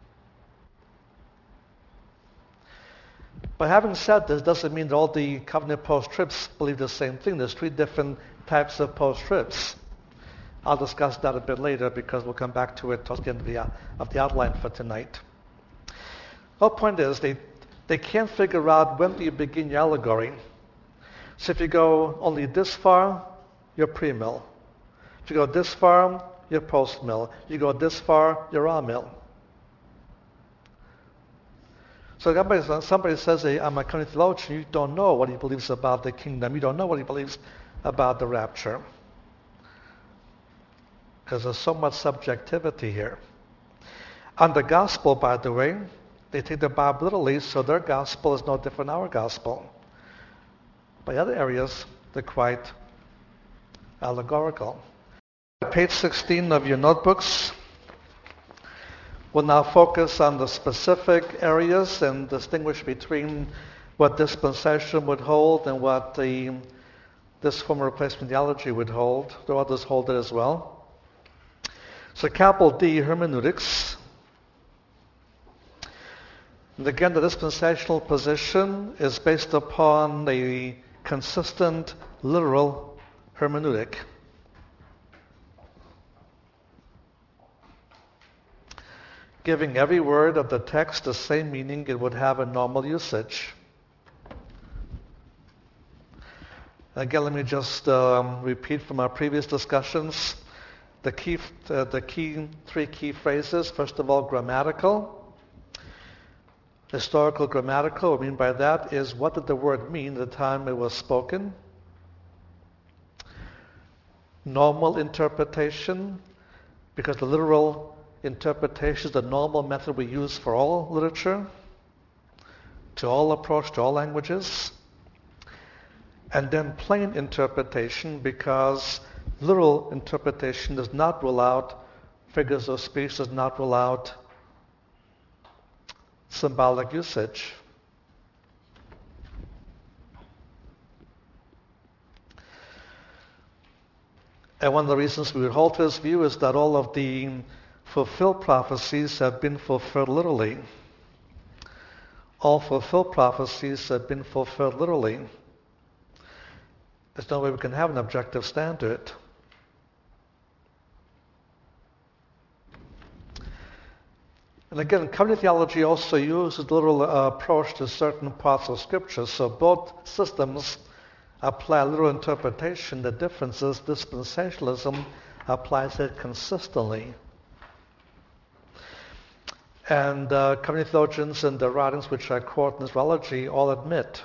But having said this, doesn't mean that all the covenant post-tribs believe the same thing. There's three different types of post-tribs. I'll discuss that a bit later because we'll come back to it towards the end of the, uh, of the outline for tonight. The point is, they, they can't figure out when do you begin your allegory. So if you go only this far, you're pre-mill. If you go this far, you're post-mill. You go this far, you're a-mill. So somebody, somebody says, hey, I'm a covenant theologian, you don't know what he believes about the kingdom. You don't know what he believes about the rapture. Because there's so much subjectivity here. On the gospel, by the way, they take the Bible literally, so their gospel is no different than our gospel. By other areas, they're quite allegorical. Page sixteen of your notebooks. We'll now focus on the specific areas and distinguish between what dispensation would hold and what the, this form of replacement theology would hold. Though others hold it as well. So capital D, hermeneutics. And again, the dispensational position is based upon a consistent, literal hermeneutic. Giving every word of the text the same meaning it would have in normal usage. Again, let me just um, repeat from our previous discussions. The key, uh, the key, three key phrases. First of all, grammatical. Historical grammatical, what I mean by that is what did the word mean at the time it was spoken? Normal interpretation, because the literal interpretation is the normal method we use for all literature, to all approach, to all languages. And then plain interpretation, because literal interpretation does not rule out figures of speech, does not rule out symbolic usage. And one of the reasons we would hold to this view is that all of the fulfilled prophecies have been fulfilled literally. All fulfilled prophecies have been fulfilled literally. There's no way we can have an objective standard. And again, covenant theology also uses the literal uh, approach to certain parts of Scripture. So both systems apply literal interpretation. The difference is dispensationalism applies it consistently. And uh, covenant theologians in their writings, which I quote in Israelology, all admit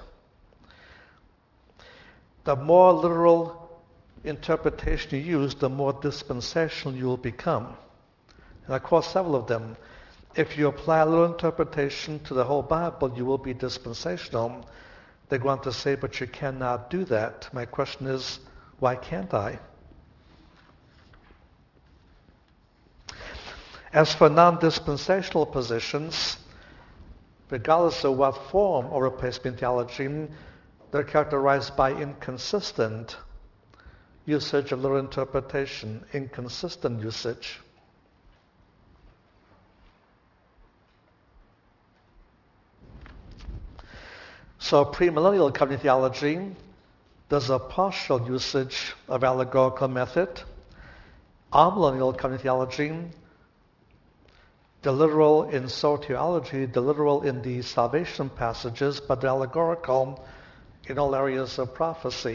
the more literal interpretation you use, the more dispensational you will become. And I quote several of them. If you apply literal interpretation to the whole Bible, you will be dispensational. They go on to say, but you cannot do that. My question is, why can't I? As for non-dispensational positions, regardless of what form of replacement theology, they're characterized by inconsistent usage of literal interpretation, inconsistent usage. So premillennial covenant theology does a partial usage of allegorical method. Amillennial covenant theology, the literal in soteriology, the literal in the salvation passages, but the allegorical in all areas of prophecy.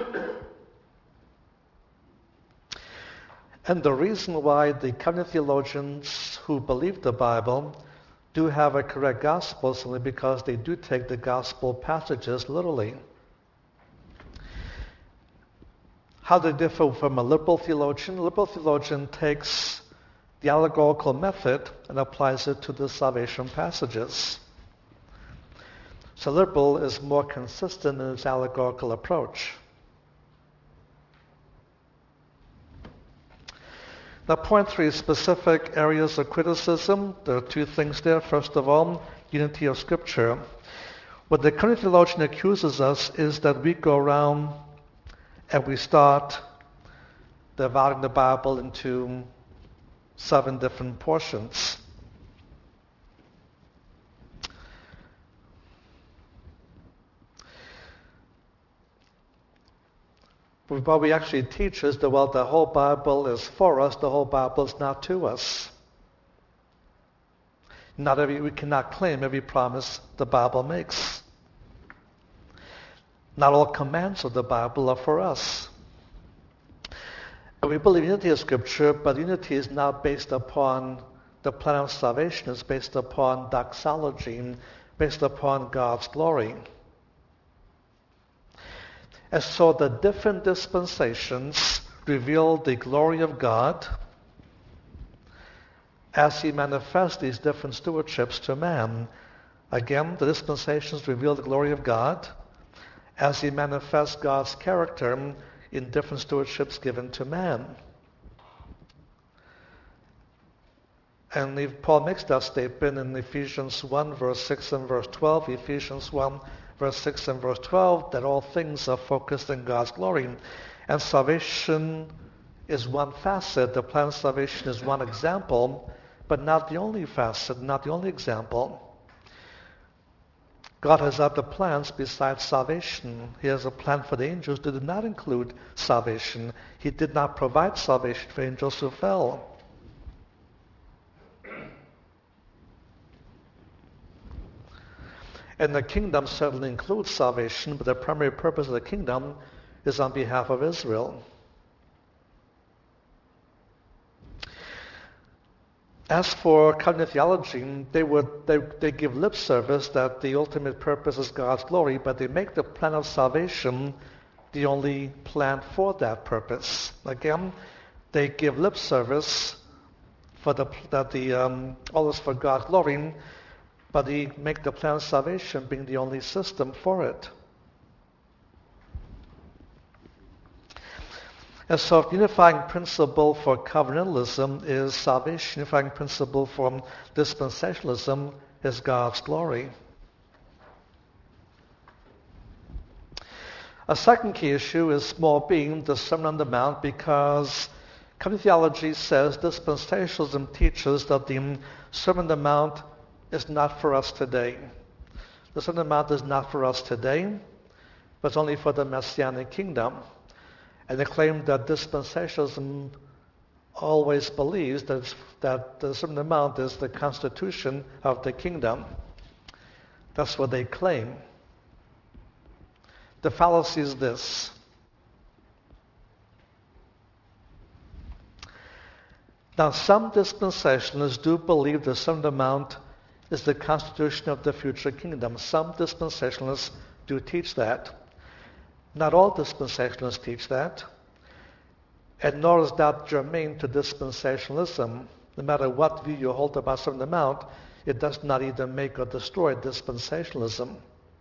And the reason why the covenant theologians who believe the Bible do have a correct gospel is simply because they do take the gospel passages literally. How they differ from a liberal theologian? A liberal theologian takes the allegorical method and applies it to the salvation passages. So liberal is more consistent in its allegorical approach. Now, point three, specific areas of criticism. There are two things there. First of all, unity of Scripture. What the current theologian accuses us is that we go around and we start dividing the Bible into seven different portions. But what we actually teach is that, well, the whole Bible is for us, the whole Bible is not to us. Not every, we cannot claim every promise the Bible makes. Not all commands of the Bible are for us. And we believe unity of Scripture, but unity is not based upon the plan of salvation. It's based upon doxology, based upon God's glory. And so the different dispensations reveal the glory of God as he manifests these different stewardships to man. Again, the dispensations reveal the glory of God as he manifests God's character in different stewardships given to man. And if Paul makes that statement in Ephesians one, verse six and verse twelve, Ephesians one, verse six and verse twelve, that all things are focused in God's glory. And salvation is one facet. The plan of salvation is one example, but not the only facet, not the only example. God has other plans besides salvation. He has a plan for the angels that did not include salvation. He did not provide salvation for angels who fell. And the kingdom certainly includes salvation, but the primary purpose of the kingdom is on behalf of Israel. As for covenant theology, they would they, they give lip service that the ultimate purpose is God's glory, but they make the plan of salvation the only plan for that purpose. Again, they give lip service for the that the um, all is for God's glory, but they make the plan of salvation being the only system for it. And so the unifying principle for covenantalism is salvation. Unifying principle for dispensationalism is God's glory. A second key issue is small b, the Sermon on the Mount, because covenant theology says dispensationalism teaches that the Sermon on the Mount is not for us today. The Sermon on the Mount is not for us today, but it's only for the Messianic kingdom. And they claim that dispensationalism always believes that, it's, that the Sermon on the Mount is the constitution of the kingdom. That's what they claim. The fallacy is this. Now, some dispensationalists do believe the Sermon on the Mount is the constitution of the future kingdom. Some dispensationalists do teach that. Not all dispensationalists teach that, and nor is that germane to dispensationalism. No matter what view you hold about Sermon on the Mount, it does not either make or destroy dispensationalism.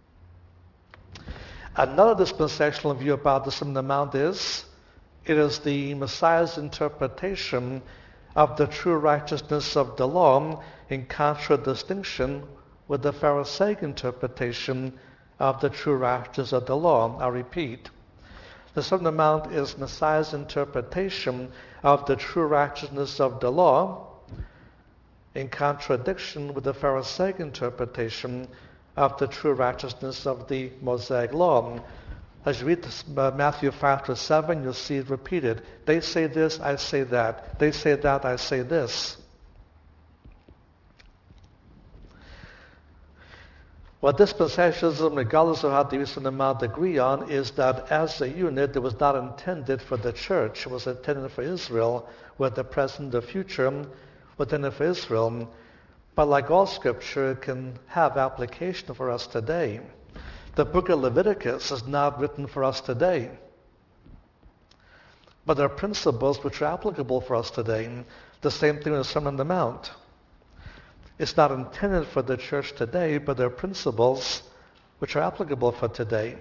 Another dispensational view about the Sermon on the Mount is, it is the Messiah's interpretation of the true righteousness of the law in contradistinction with the Pharisaic interpretation of the true righteousness of the law. I repeat, the Sermon on the Mount is Messiah's interpretation of the true righteousness of the law in contradiction with the Pharisaic interpretation of the true righteousness of the Mosaic law. As you read this, uh, Matthew five to seven, you'll see it repeated. They say this, I say that. They say that, I say this. What dispensationalism, regardless of how the Sermon on the Mount agree on, is that as a unit, it was not intended for the church. It was intended for Israel, where the present, the future, was intended for Israel. But like all Scripture, it can have application for us today. The book of Leviticus is not written for us today. But there are principles which are applicable for us today. The same thing with the Sermon on the Mount. It's not intended for the church today, but there are principles which are applicable for today.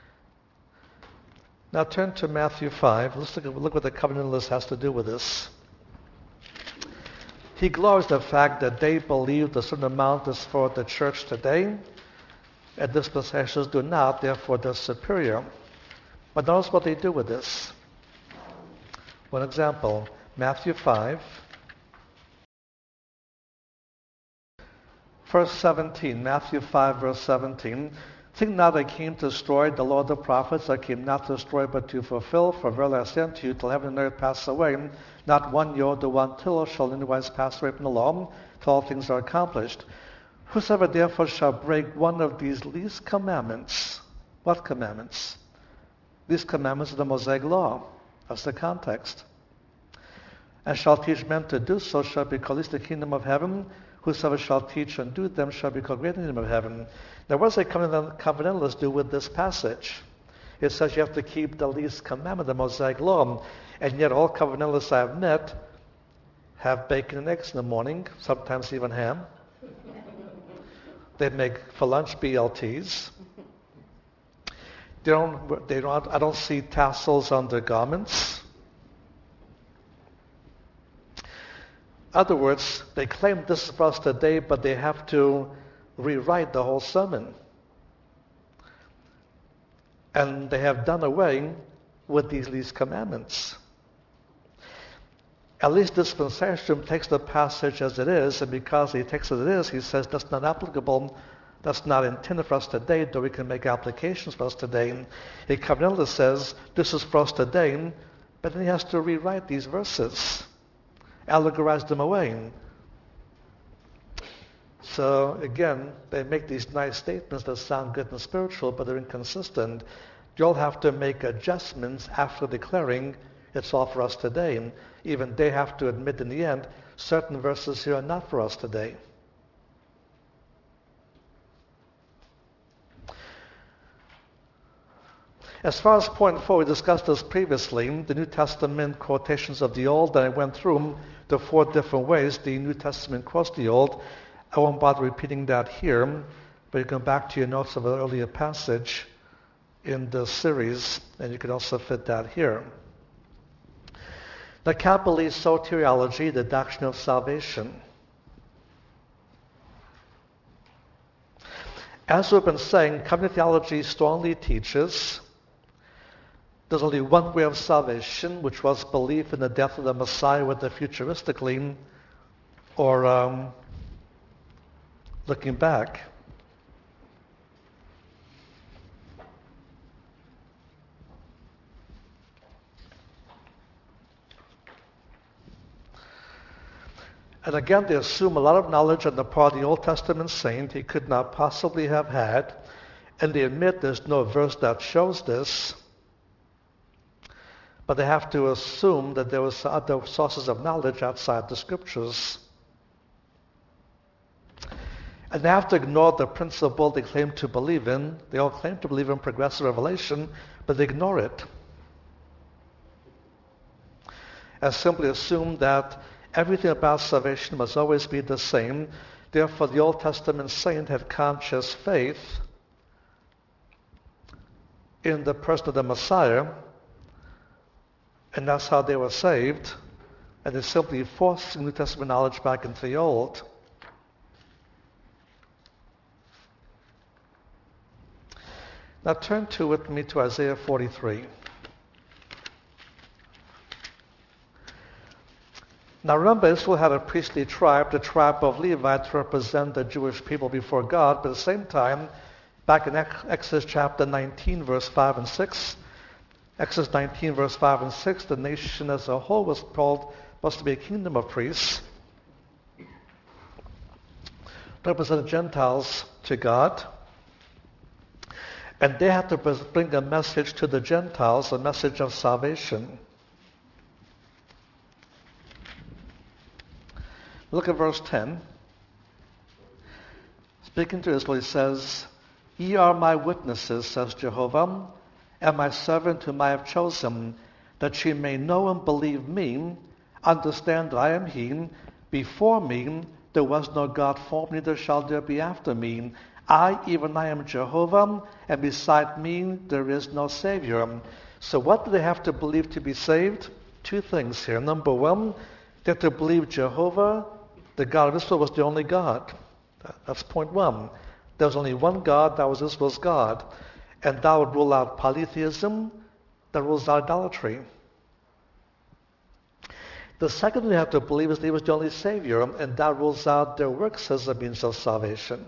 Now turn to Matthew five. Let's look at look what the covenantalist has to do with this. He glories the fact that they believed a certain amount is for the church today, and dispensations do not, therefore they're superior. But notice what they do with this. One example, Matthew five, verse seventeen. Matthew five, verse seventeen. Think not I came to destroy the law of the prophets. I came not to destroy, but to fulfill. For verily I say unto you, till heaven and earth pass away, not one yod or one tittle shall in any wise pass away from the law, till all things are accomplished. Whosoever therefore shall break one of these least commandments, what commandments? These commandments of the Mosaic law. That's the context. And shall teach men to do so shall be called least the kingdom of heaven. Whosoever shall teach and do them shall be called great in the kingdom of heaven. Now what does a covenantalist do with this passage? It says you have to keep the least commandment of the Mosaic law. And yet all covenantalists I have met have bacon and eggs in the morning, sometimes even ham. They make for lunch B L Ts. They don't, they don't, I don't see tassels on their garments. In other words, they claim this is for us today, but they have to rewrite the whole sermon. And they have done away with these least commandments. At least dispensation takes the passage as it is, and because he takes it as it is, he says that's not applicable, that's not intended for us today, though we can make applications for us today. A covenantalist says this is for us today, but then he has to rewrite these verses, allegorize them away. So again, they make these nice statements that sound good and spiritual, but they're inconsistent. You'll have to make adjustments after declaring it's all for us today. And even they have to admit in the end, certain verses here are not for us today. As far as point four, we discussed this previously, the New Testament quotations of the Old, and I went through the four different ways the New Testament quotes the Old. I won't bother repeating that here, but you can go back to your notes of an earlier passage in the series, and you can also fit that here. The Catholic soteriology, the doctrine of salvation. As we've been saying, covenant theology strongly teaches there's only one way of salvation, which was belief in the death of the Messiah, whether futuristically or um, looking back. And again, they assume a lot of knowledge on the part of the Old Testament saint he could not possibly have had, and they admit there's no verse that shows this, but they have to assume that there was other sources of knowledge outside the Scriptures. And they have to ignore the principle they claim to believe in. They all claim to believe in progressive revelation, but they ignore it. And simply assume that everything about salvation must always be the same. Therefore, the Old Testament saint had conscious faith in the person of the Messiah, and that's how they were saved. And they simply forced New Testament knowledge back into the Old. Now turn to with me to Isaiah forty-three. Now remember, Israel had a priestly tribe, the tribe of Levi, to represent the Jewish people before God, but at the same time, back in Exodus chapter nineteen, verse five and six, Exodus nineteen, verse five and six, the nation as a whole was called, was to be a kingdom of priests, to represent the Gentiles to God. And they had to bring a message to the Gentiles, a message of salvation. Look at verse ten. Speaking to Israel, he says, "Ye are my witnesses, says Jehovah, and my servant whom I have chosen, that ye may know and believe me, understand that I am he. Before me there was no God formed, neither shall there be after me. I, even I, am Jehovah, and beside me there is no Savior." So what do they have to believe to be saved? Two things here. Number one, they have to believe Jehovah The God of Israel was the only God. That's point one. There was only one God, that was Israel's God. And that would rule out polytheism, that rules out idolatry. The second we have to believe is that he was the only Savior, and that rules out their works as a means of salvation.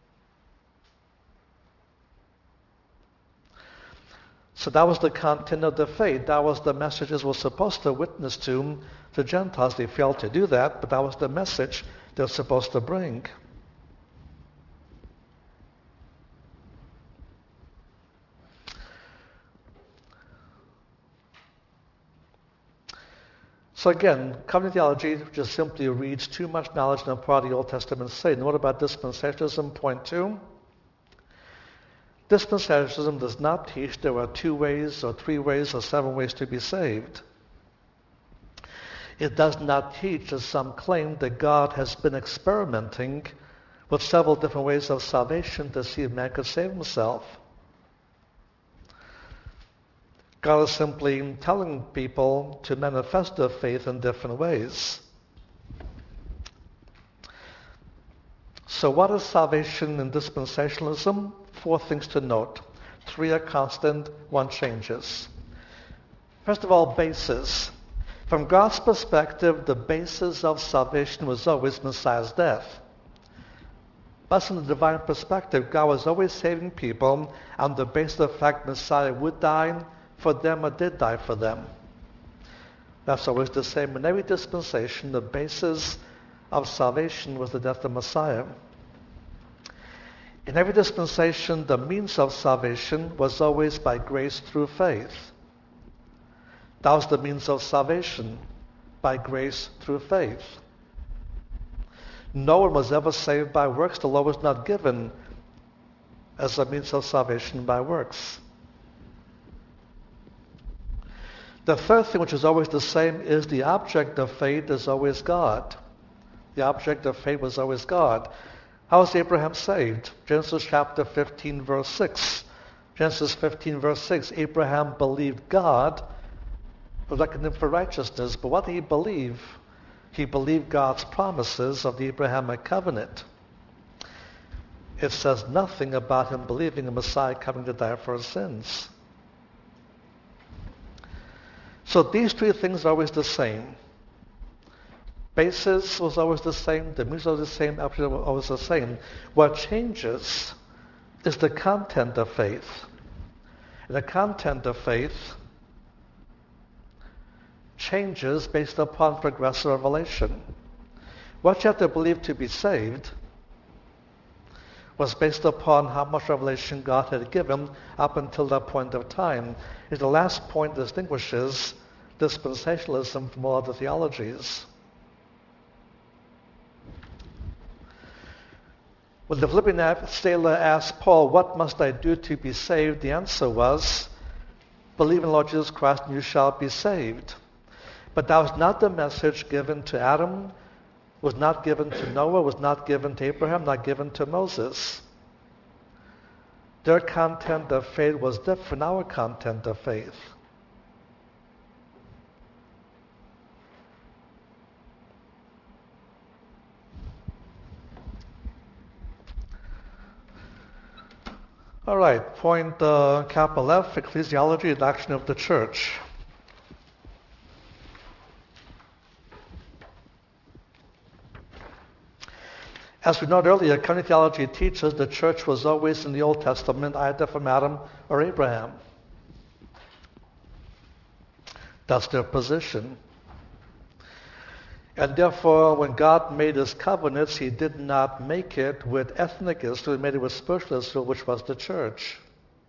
So that was the content of the faith. That was the message Israel was supposed to witness to the Gentiles. They failed to do that, but that was the message they were supposed to bring. So again, covenant theology just simply reads too much knowledge in a part of the Old Testament Satan. What about dispensationalism? Point two. Dispensationalism does not teach there are two ways or three ways or seven ways to be saved. It does not teach, as some claim, that God has been experimenting with several different ways of salvation to see if man could save himself. God is simply telling people to manifest their faith in different ways. So what is salvation in dispensationalism? Four things to note. Three are constant, one changes. First of all, basis. From God's perspective, the basis of salvation was always Messiah's death. But from the divine perspective, God was always saving people on the basis of the fact Messiah would die for them or did die for them. That's always the same. In every dispensation, the basis of salvation was the death of Messiah. In every dispensation, the means of salvation was always by grace through faith. That was the means of salvation, by grace through faith. No one was ever saved by works. The law was not given as a means of salvation by works. The third thing, which is always the same, is the object of faith is always God. The object of faith was always God. How was Abraham saved? Genesis chapter fifteen, verse six. Genesis fifteen, verse six. Abraham believed God, was reckoned him for righteousness. But what did he believe? He believed God's promises of the Abrahamic covenant. It says nothing about him believing a Messiah coming to die for his sins. So these three things are always the same. Basis was always the same, the means was the same, absolutely always the same. What changes is the content of faith. And the content of faith changes based upon progressive revelation. What you have to believe to be saved was based upon how much revelation God had given up until that point of time. It's the last point that distinguishes dispensationalism from all other theologies. When the Philippian sailor asked Paul, "What must I do to be saved?" the answer was, "Believe in the Lord Jesus Christ and you shall be saved." But that was not the message given to Adam, was not given to Noah, was not given to Abraham, not given to Moses. Their content of faith was different from our content of faith. All right, point uh, capital F, ecclesiology, the action of the church. As we noted earlier, covenant theology teaches the church was always in the Old Testament, either from Adam or Abraham. That's their position. And therefore, when God made his covenants, he did not make it with ethnic Israel, he made it with spiritual Israel, which was the church.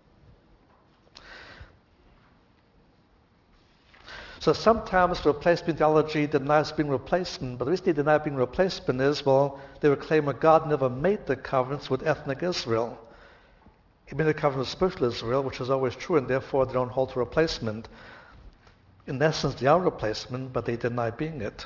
So sometimes replacement theology denies being replacement, but the reason they deny being replacement is, well, they would claim that God never made the covenants with ethnic Israel. He made the covenant with spiritual Israel, which is always true, and therefore they don't hold to replacement. In essence, they are replacement, but they deny being it.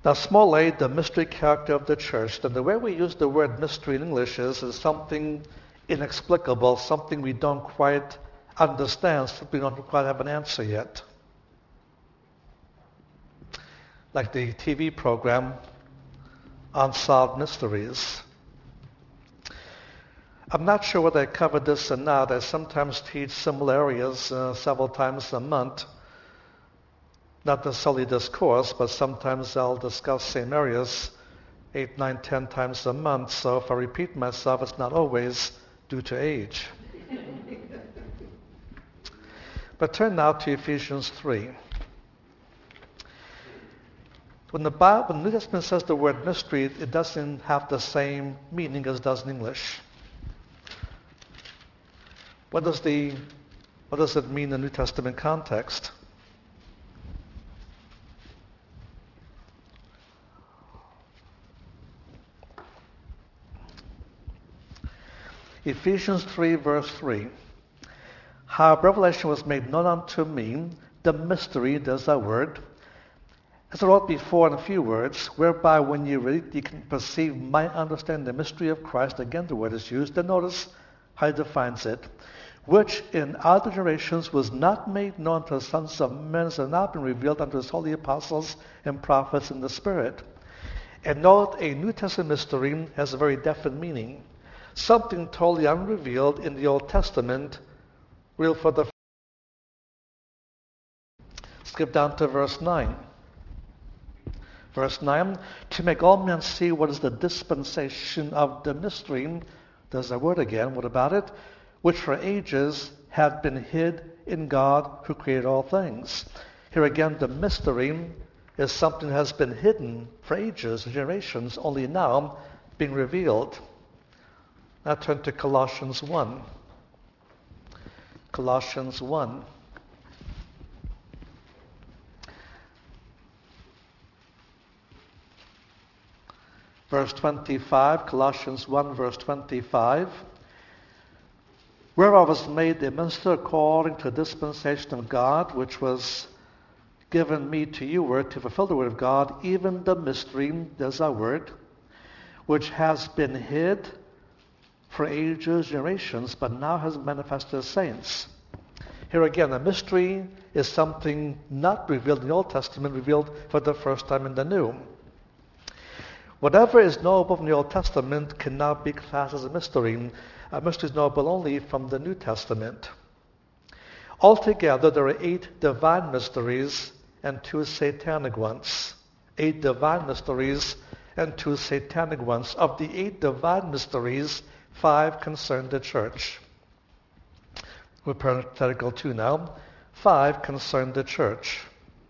Now, small a, the mystery character of the church. Then the way we use the word mystery in English is, is something inexplicable, something we don't quite understand, something we don't quite have an answer yet. Like the T V program Unsolved Mysteries. I'm not sure whether I covered this or not. I sometimes teach similar areas uh, several times a month. Not necessarily this course, but sometimes I'll discuss same areas eight, nine, ten times a month. So if I repeat myself, it's not always due to age. But turn now to Ephesians three. When the Bible, when the New Testament says the word mystery, it doesn't have the same meaning as it does in English. What does the what does it mean in the New Testament context? Ephesians three, verse three. How revelation was made known unto me, the mystery, there's that word, as I wrote before in a few words, whereby when you read, you can perceive my understanding the mystery of Christ. Again, the word is used. Then notice how he defines it. Which in other generations was not made known to the sons of men, as have not been revealed unto his holy apostles and prophets in the Spirit. And note, a New Testament mystery has a very definite meaning. Something totally unrevealed in the Old Testament, real for the... Skip down to verse nine. Verse nine, to make all men see what is the dispensation of the mystery. There's a word again, what about it? Which for ages had been hid in God who created all things. Here again, the mystery is something that has been hidden for ages, generations, only now being revealed. Now turn to Colossians one. Colossians one. Verse twenty-five, Colossians one, verse twenty-five. Whereof was made a minister according to the dispensation of God, which was given me to you, word to fulfill the word of God, even the mystery, there's our word, which has been hid for ages, generations, but now has manifested as saints. Here again, a mystery is something not revealed in the Old Testament, revealed for the first time in the New. Whatever is knowable from the Old Testament cannot be classed as a mystery. A mystery is knowable only from the New Testament. Altogether, there are eight divine mysteries and two satanic ones. Eight divine mysteries and two satanic ones. Of the eight divine mysteries, five concern the church. We're parenthetical two now. Five concern the church.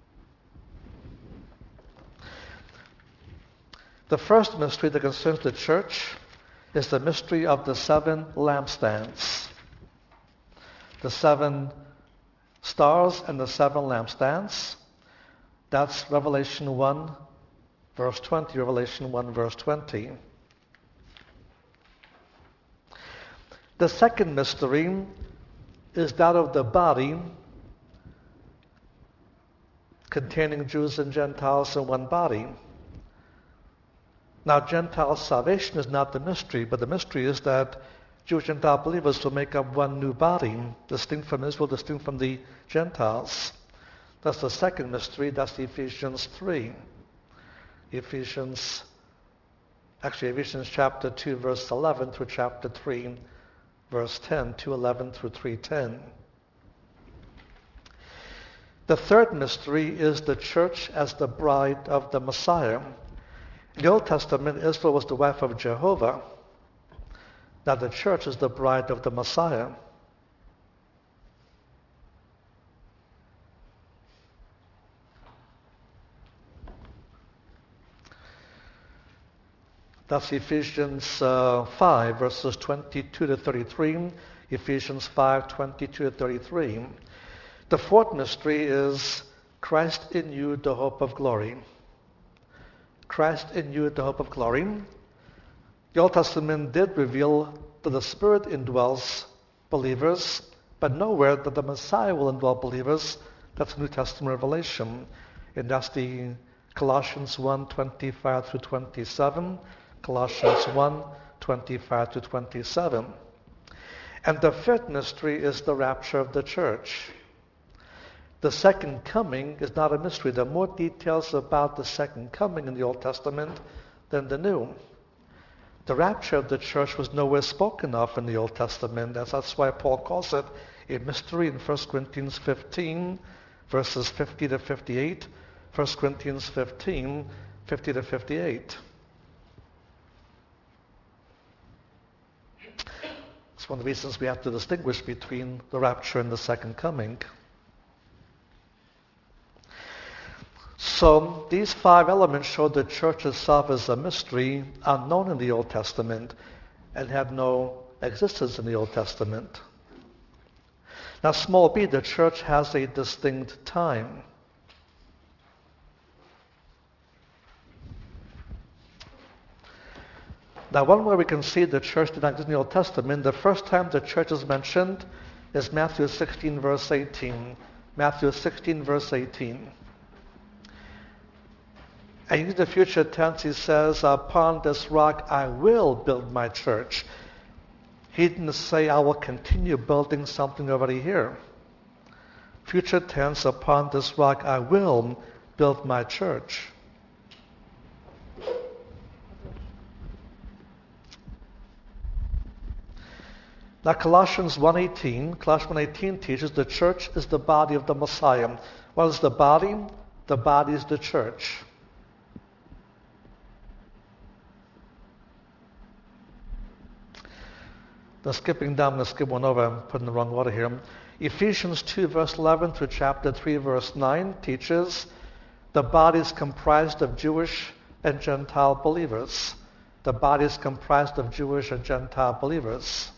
The first mystery that concerns the church is the mystery of the seven lampstands. The seven stars and the seven lampstands. That's Revelation one, verse twenty. Revelation one, verse twenty. The second mystery is that of the body containing Jews and Gentiles in one body. Now, Gentile salvation is not the mystery, but the mystery is that Jewish and Gentile believers will make up one new body, distinct from Israel, distinct from the Gentiles. That's the second mystery. That's Ephesians three. Ephesians, actually Ephesians chapter two, verse eleven through chapter three, verse ten, two eleven through three ten. The third mystery is the church as the bride of the Messiah. In the Old Testament, Israel was the wife of Jehovah. Now the church is the bride of the Messiah. That's Ephesians uh, five, verses twenty-two to thirty-three. Ephesians five, twenty-two to thirty-three. The fourth mystery is Christ in you, the hope of glory. Christ in you, the hope of glory. The Old Testament did reveal that the Spirit indwells believers, but nowhere that the Messiah will indwell believers. That's New Testament revelation. And that's the Colossians one, twenty-five through twenty-seven, Colossians one, twenty-five to twenty-seven. And the fifth mystery is the rapture of the church. The second coming is not a mystery. There are more details about the second coming in the Old Testament than the New. The rapture of the church was nowhere spoken of in the Old Testament, and that's why Paul calls it a mystery in First Corinthians fifteen, verses fifty to fifty-eight. First Corinthians fifteen, fifty to fifty-eight. It's one of the reasons we have to distinguish between the rapture and the second coming. So these five elements show the church itself as a mystery unknown in the Old Testament and had no existence in the Old Testament. Now, small b, the church has a distinct time. Now, one way we can see the church did not exist in the Old Testament, the first time the church is mentioned is Matthew sixteen, verse eighteen. Matthew sixteen, verse eighteen. And using the future tense, he says, upon this rock I will build my church. He didn't say, I will continue building something already here. Future tense, upon this rock I will build my church. Now Colossians one eighteen, Colossians one eighteen teaches the church is the body of the Messiah. What is the body? The body is the church. Now skipping down, I'm going to skip one over, I'm putting the wrong order here. Ephesians two, verse eleven through chapter three, verse nine teaches the body is comprised of Jewish and Gentile believers. The body is comprised of Jewish and Gentile believers.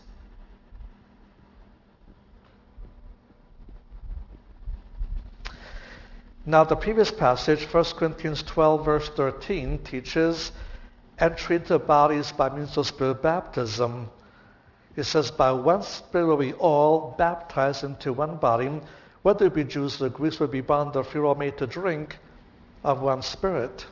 Now the previous passage, First Corinthians twelve, verse thirteen, teaches entry into bodies by means of spirit baptism. It says, by one Spirit were we all baptized into one body, whether it be Jews or Greeks, whether it be bond or free, all made to drink of one Spirit.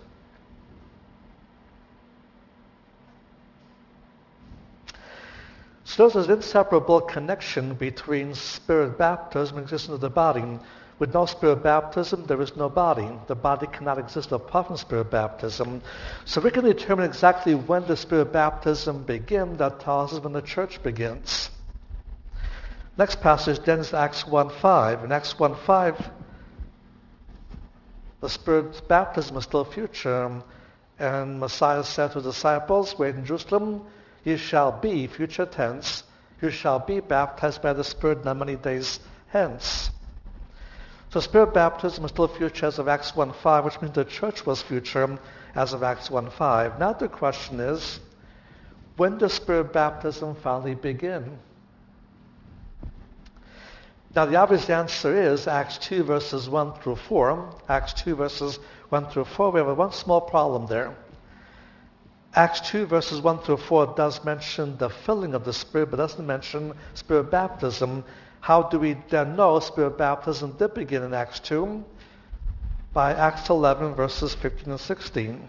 So there's an inseparable connection between spirit baptism and existence of the body. With no spirit baptism, there is no body. The body cannot exist apart from spirit baptism. So we can determine exactly when the spirit baptism begins. That tells us when the church begins. Next passage then is Acts one five. In Acts one five, the spirit baptism is still future. And Messiah said to the disciples, wait in Jerusalem, you shall be, future tense, you shall be baptized by the Spirit not many days hence. So spirit baptism is still future as of Acts one five, which means the church was future as of Acts one five. Now the question is, when does spirit baptism finally begin? Now the obvious answer is Acts two verses one through four. Acts two verses one through four. We have one small problem there. Acts two verses one through four does mention the filling of the Spirit, but doesn't mention spirit baptism. How do we then know spirit baptism did begin in Acts two? By Acts eleven verses fifteen and sixteen.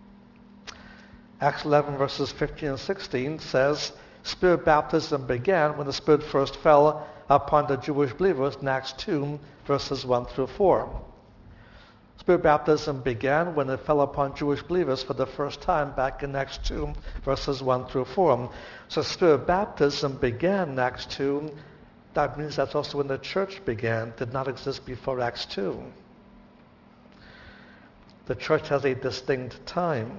Acts eleven verses fifteen and sixteen says, spirit baptism began when the Spirit first fell upon the Jewish believers in Acts two verses one through four. Spirit baptism began when it fell upon Jewish believers for the first time back in Acts two verses one through four. So spirit baptism began in Acts two. That means that's also when the church began, did not exist before Acts two. The church has a distinct time.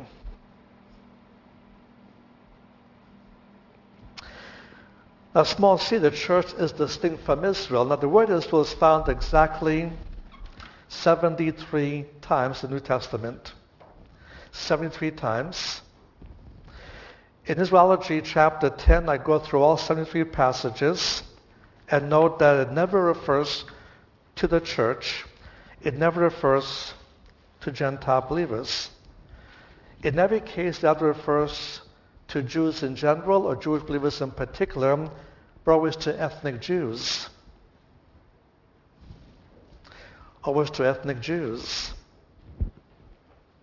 Now, small c, the church is distinct from Israel. Now, the word Israel is found exactly seventy-three times in the New Testament. seventy-three times. In Israelology chapter ten, I go through all seventy-three passages and note that it never refers to the church. It never refers to Gentile believers. In every case, that refers to Jews in general or Jewish believers in particular, but always to ethnic Jews. Always to ethnic Jews.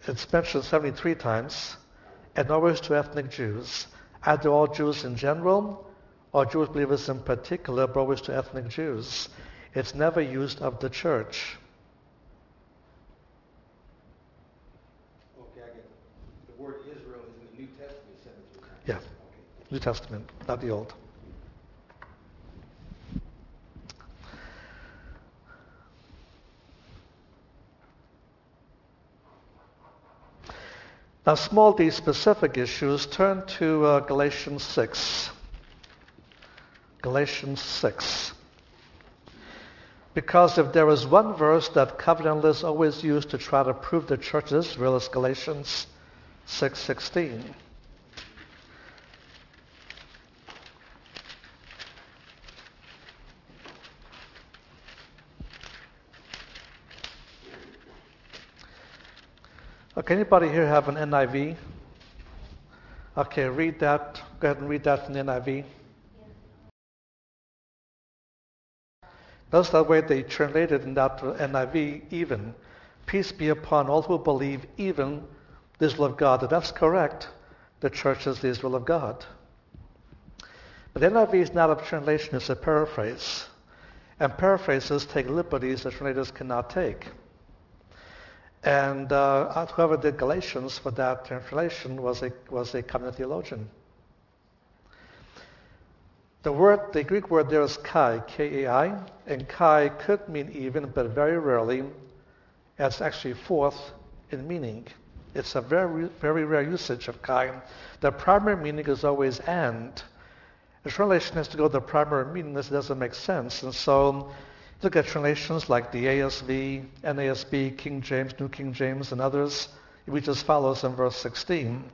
It's mentioned seventy-three times, and always to ethnic Jews, either all Jews in general or Jewish believers in particular, but always to ethnic Jews. It's never used of the church.
Okay, I get it. The word Israel is in the New Testament seventy-three times.
Yeah,
Okay.
New Testament, not the Old. Now, small d specific issues, turn to uh, Galatians six. Galatians six. Because if there is one verse that covenantalists always use to try to prove the church of Israel, it's Galatians six sixteen. Okay, anybody here have an N I V? Okay, read that. Go ahead and read that from the N I V. Notice that way they translated in that N I V, even. Peace be upon all who believe, even the Israel of God. If that's correct, the church is the Israel of God. But the N I V is not a translation, it's a paraphrase. And paraphrases take liberties that translators cannot take. And uh, whoever did Galatians for that translation was a, was a covenant theologian. The word, the Greek word there is kai, K A I, and kai could mean even, but very rarely, it's actually fourth in meaning. It's a very, very rare usage of kai. The primary meaning is always and. The translation has to go to the primary meaning. This doesn't make sense. And so, look at translations like the A S V, N A S B, King James, New King James, and others. We just follows in verse sixteen.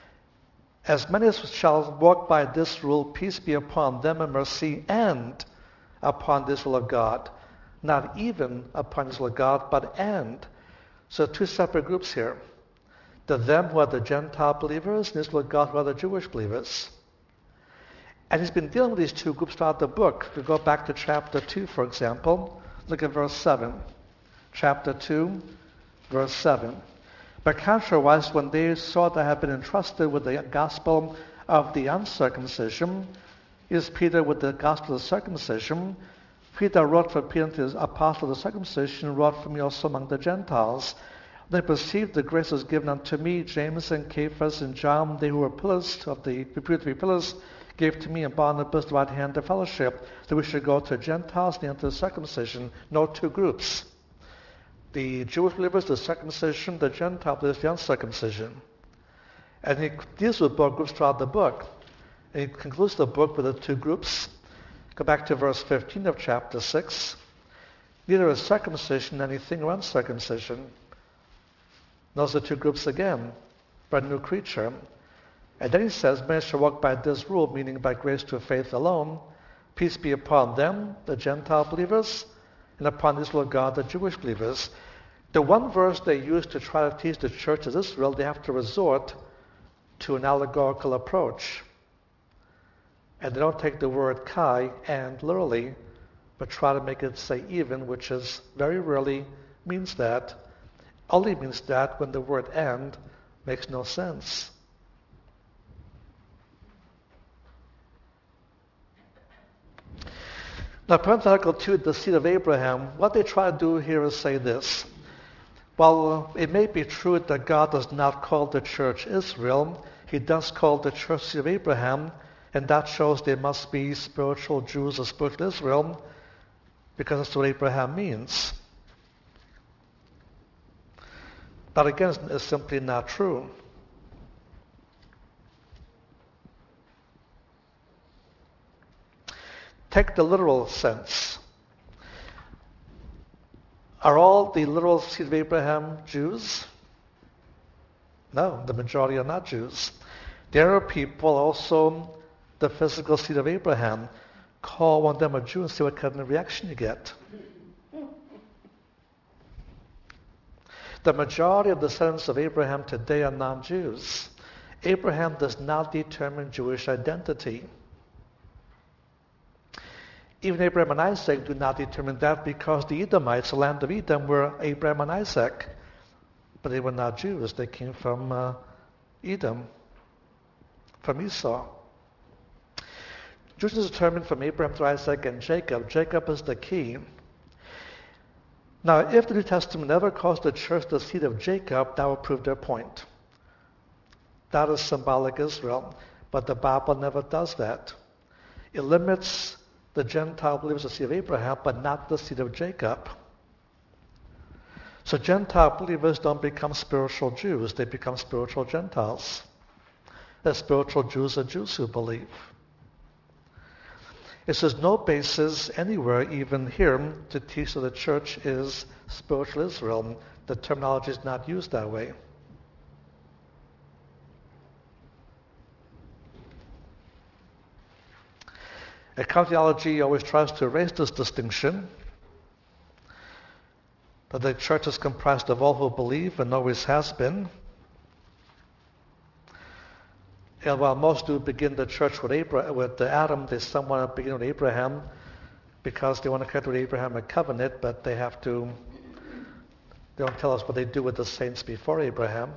As many as shall walk by this rule, peace be upon them and mercy, and upon the Israel of God. Not even upon the Israel of God, but and. So two separate groups here. The them who are the Gentile believers, and the Israel of God who are the Jewish believers. And he's been dealing with these two groups throughout the book. If we go back to chapter two, for example, look at verse seven. Chapter two, verse seven. But contrariwise, when they saw that I had been entrusted with the gospel of the uncircumcision, is Peter with the gospel of circumcision. Peter wrote for Peter, the apostle of the circumcision, wrote for me also among the Gentiles. They perceived the grace was given unto me, James and Cephas and John, they who were pillars of the reputed to be pillars, gave to me and Barnabas the right hand of fellowship, that we should go to Gentiles and enter the circumcision. No two groups. The Jewish believers, the circumcision, the Gentile believers, the uncircumcision. And he deals with both groups throughout the book. And he concludes the book with the two groups. Go back to verse fifteen of chapter six. Neither is circumcision anything or uncircumcision. Those are two groups again, but a new creature. And then he says, many shall walk by this rule, meaning by grace through faith alone. Peace be upon them, the Gentile believers, and upon the Israel of God, the Jewish believers. The one verse they use to try to teach the church of Israel, they have to resort to an allegorical approach. And they don't take the word kai and literally, but try to make it say even, which is very rarely means that. Only means that when the word and makes no sense. Now, parenthetical to the seed of Abraham, what they try to do here is say this. While it may be true that God does not call the church Israel, he does call the church seed of Abraham, and that shows they must be spiritual Jews or spiritual Israel, because that's what Abraham means. But again, it's simply not true. Take the literal sense. Are all the literal seed of Abraham Jews? No, the majority are not Jews. There are people also, the physical seed of Abraham. Call one of them a Jew and see what kind of reaction you get. The majority of the descendants of Abraham today are non-Jews. Abraham does not determine Jewish identity. Even Abraham and Isaac do not determine that, because the Edomites, the land of Edom, were Abraham and Isaac. but they were not Jews. They came from uh, Edom, from Esau. Jews is determined from Abraham through Isaac and Jacob. Jacob is the key. Now, if the New Testament ever calls the church the seed of Jacob, that will prove their point. That is symbolic Israel, but the Bible never does that. It limits the Gentile believers to the seed of Abraham, but not the seed of Jacob. So Gentile believers don't become spiritual Jews, they become spiritual Gentiles. The spiritual Jews are Jews who believe. It says no basis anywhere, even here, to teach that the church is spiritual Israel. The terminology is not used that way. Account theology always tries to erase this distinction, that the church is comprised of all who believe and always has been. And while most do begin the church with, Abraham, with Adam, they somewhat begin with Abraham because they want to connect with Abraham a covenant, but they have to, they don't tell us what they do with the saints before Abraham.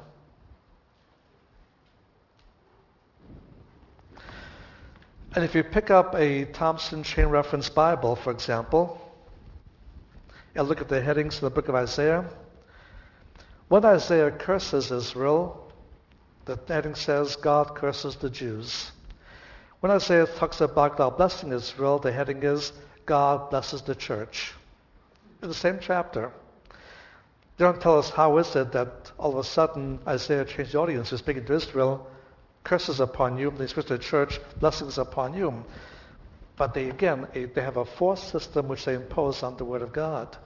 And if you pick up a Thompson Chain Reference Bible, for example, and look at the headings in the book of Isaiah, when Isaiah curses Israel, the heading says, God curses the Jews. When Isaiah talks about God blessing Israel, the heading is, God blesses the church. In the same chapter. They don't tell us how is it that all of a sudden Isaiah changed the audience. He's speaking to Israel, curses upon you, they switch to the church, blessings upon you. But they, again, they have a fourth system which they impose on the Word of God.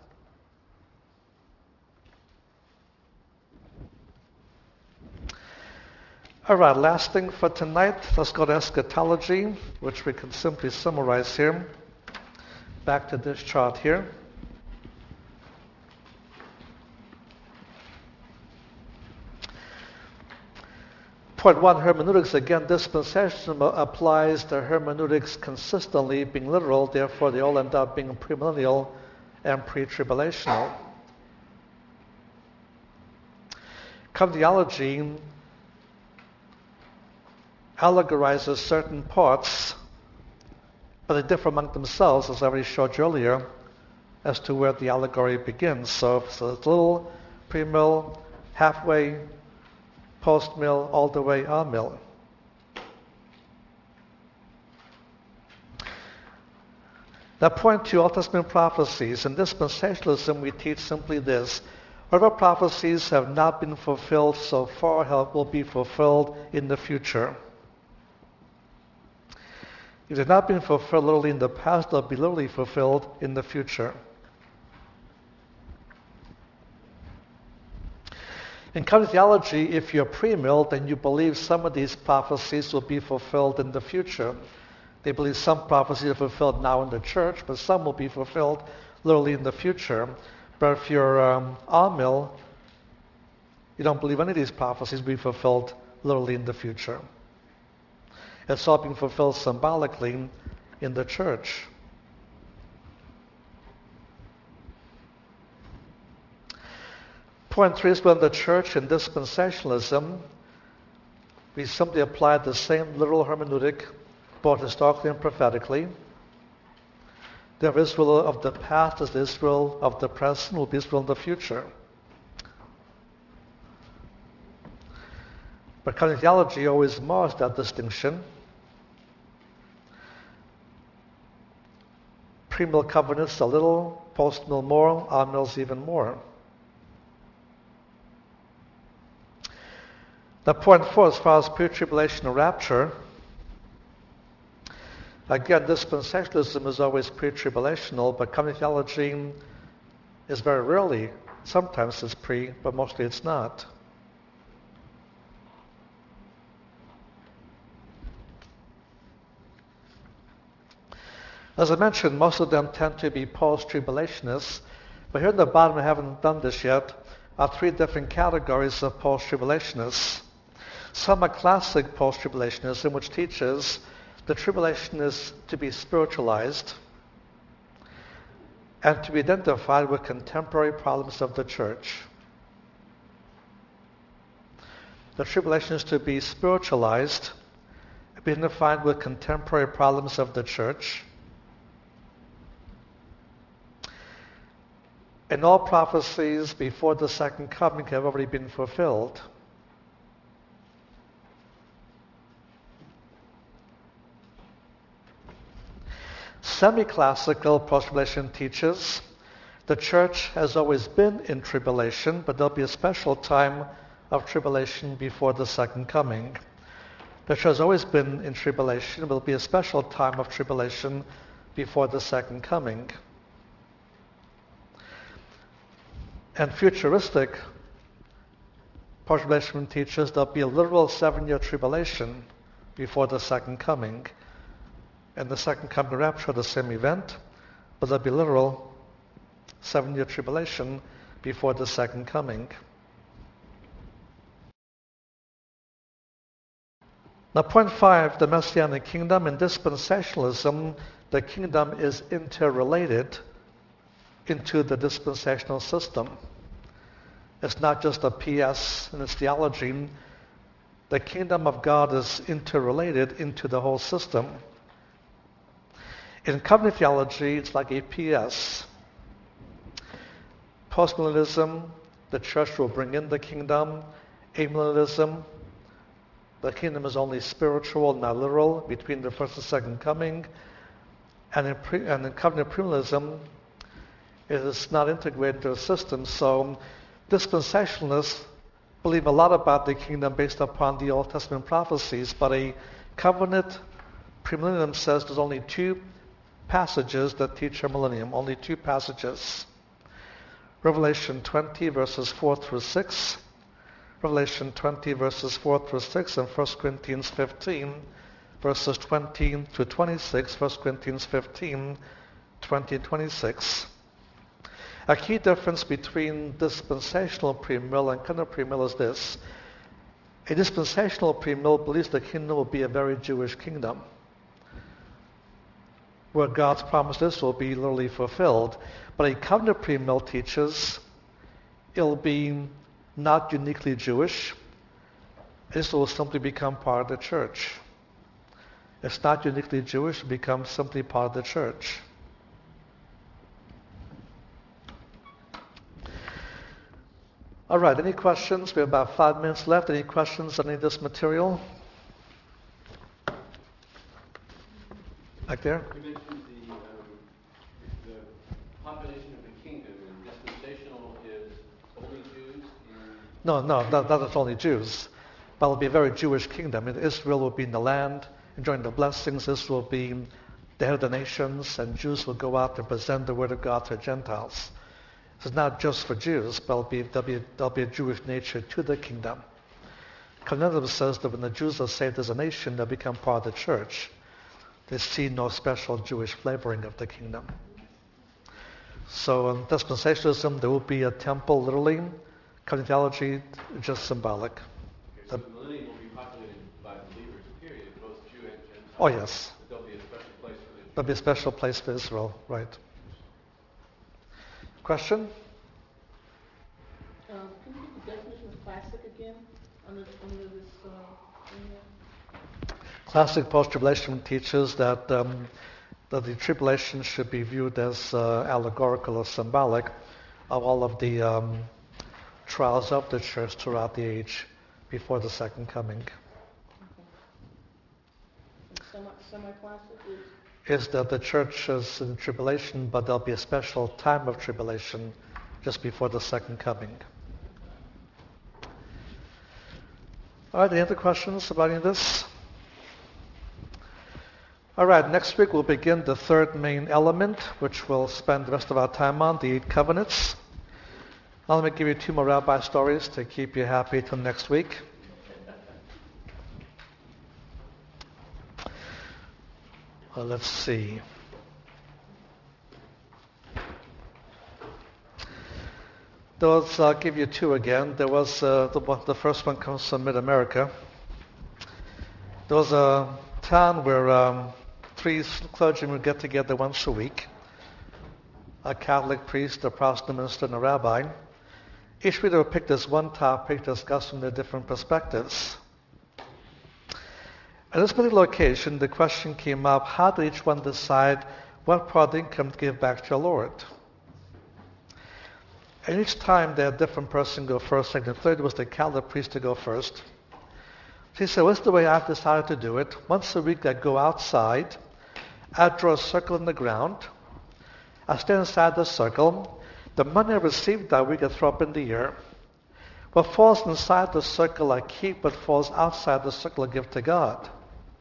All right, last thing for tonight, let's go to eschatology, which we can simply summarize here. Back to this chart here. Point one, hermeneutics. Again, dispensationalism applies the hermeneutics consistently, being literal, therefore they all end up being premillennial and pre-tribulational. Covenant theology allegorizes certain parts, but they differ among themselves, as I already showed you earlier, as to where the allegory begins. So, so it's little, pre-mill, halfway, post-mill, all the way on-mill. Now, point two, Old Testament prophecies. In dispensationalism, we teach simply this: whatever prophecies have not been fulfilled so far have, will be fulfilled in the future. If they've not been fulfilled literally in the past, they'll be literally fulfilled in the future. In covenant theology, if you're pre-mill, then you believe some of these prophecies will be fulfilled in the future. They believe some prophecies are fulfilled now in the church, but some will be fulfilled literally in the future. But if you're um, on-mill, you don't believe any of these prophecies will be fulfilled literally in the future. It's all being fulfilled symbolically in the church. Point three is when the church in dispensationalism, we simply apply the same literal hermeneutic, both historically and prophetically. The Israel of the past is the Israel of the present, will be Israel in the future. But covenant theology always mars that distinction. Pre-mill covenants a little, post-mill more, on-mills even more. Now, point four, as far as pre-tribulational rapture, again, dispensationalism is always pre-tribulational, but covenant theology is very rarely, sometimes it's pre, but mostly it's not. As I mentioned, most of them tend to be post-tribulationists, but here at the bottom, I haven't done this yet, are three different categories of post-tribulationists. Some are classic post-tribulationism, which teaches the tribulation is to be spiritualized and to be identified with contemporary problems of the church. the tribulation is to be spiritualized, be identified with contemporary problems of the church. And all prophecies before the second coming have already been fulfilled. Semi-classical post-tribulation teaches the church has always been in tribulation, but there'll be a special time of tribulation before the second coming. The church has always been in tribulation, but there'll be a special time of tribulation before the second coming. And futuristic post-tribulation teaches there'll be a literal seven-year tribulation before the second coming. And the second coming rapture, the same event, but there'll be literal seven-year tribulation before the second coming. Now, point five, the Messianic kingdom. In dispensationalism, the kingdom is interrelated into the dispensational system. It's not just a P S in its theology. The kingdom of God is interrelated into the whole system. In covenant theology, it's like a P S. Postmillennialism, the church will bring in the kingdom. Amillennialism, the kingdom is only spiritual, not literal, between the first and second coming. And in, pre, and in covenant premillennialism, it is not integrated into the system. So dispensationalists believe a lot about the kingdom based upon the Old Testament prophecies, but a covenant premillennialism says there's only two passages that teach a millennium, only two passages. Revelation twenty, verses four through six. Revelation twenty, verses four through six, and First Corinthians fifteen, verses twenty to twenty-six. First Corinthians fifteen, twenty and twenty-six. A key difference between dispensational premill and covenant premill is this. A dispensational premill believes the kingdom will be a very Jewish kingdom, where God's promises will be literally fulfilled. But a covenant premill teaches it'll be not uniquely Jewish. It will simply become part of the church. It's not uniquely Jewish, it becomes simply part of the church. All right, any questions? We have about five minutes left. Any questions on any of this material? Back there?
You mentioned the, um, the population of the kingdom, and dispensational is only Jews? And
No, no, not, not only Jews, but it'll be a very Jewish kingdom. Israel will be in the land, enjoying the blessings. Israel will be the head of the nations, and Jews will go out and present the word of God to Gentiles. It's not just for Jews, but there'll be, there'll be, there'll be a Jewish nature to the kingdom. Calvinism says that when the Jews are saved as a nation, they'll become part of the church. They see no special Jewish flavoring of the kingdom. So in dispensationalism, there will be a temple, literally. Covenant theology, just symbolic.
okay, so the millennium will be populated by believers, period, both Jew and Gentile.
Oh, yes.
But there'll be a special place for the Jews.
There'll be a special place for Israel, right. Question?
Uh, can you give the definition of classic again under, under this uh, thing here?
Classic post-tribulation teaches that, um, that the tribulation should be viewed as uh, allegorical or symbolic of all of the um, trials of the church throughout the age before the second coming.
And semi, semi-classic is?
Is that the church is in tribulation, but there'll be a special time of tribulation just before the second coming. All right, any other questions about any of this? All right, next week we'll begin the third main element, which we'll spend the rest of our time on, the eight covenants. Now let me give you two more rabbi stories to keep you happy till next week. Well, let's see. There was, I'll give you two again. There was, uh, the, one, the first one comes from Mid-America. There was a town where um, three clergymen would get together once a week, a Catholic priest, a Protestant minister, and a rabbi, Each reader will pick this one topic to discuss from their different perspectives. At this particular occasion, the question came up, how did each one decide what part of the income to give back to your Lord? And each time they had a different person go first, second, and third was the Catholic priest to go first. She said, what's the way I've decided to do it? Once a week I go outside, I draw a circle in the ground, I stand inside the circle, the money I receive that week I throw up in the air. What falls inside the circle I keep, what falls outside the circle I give to God.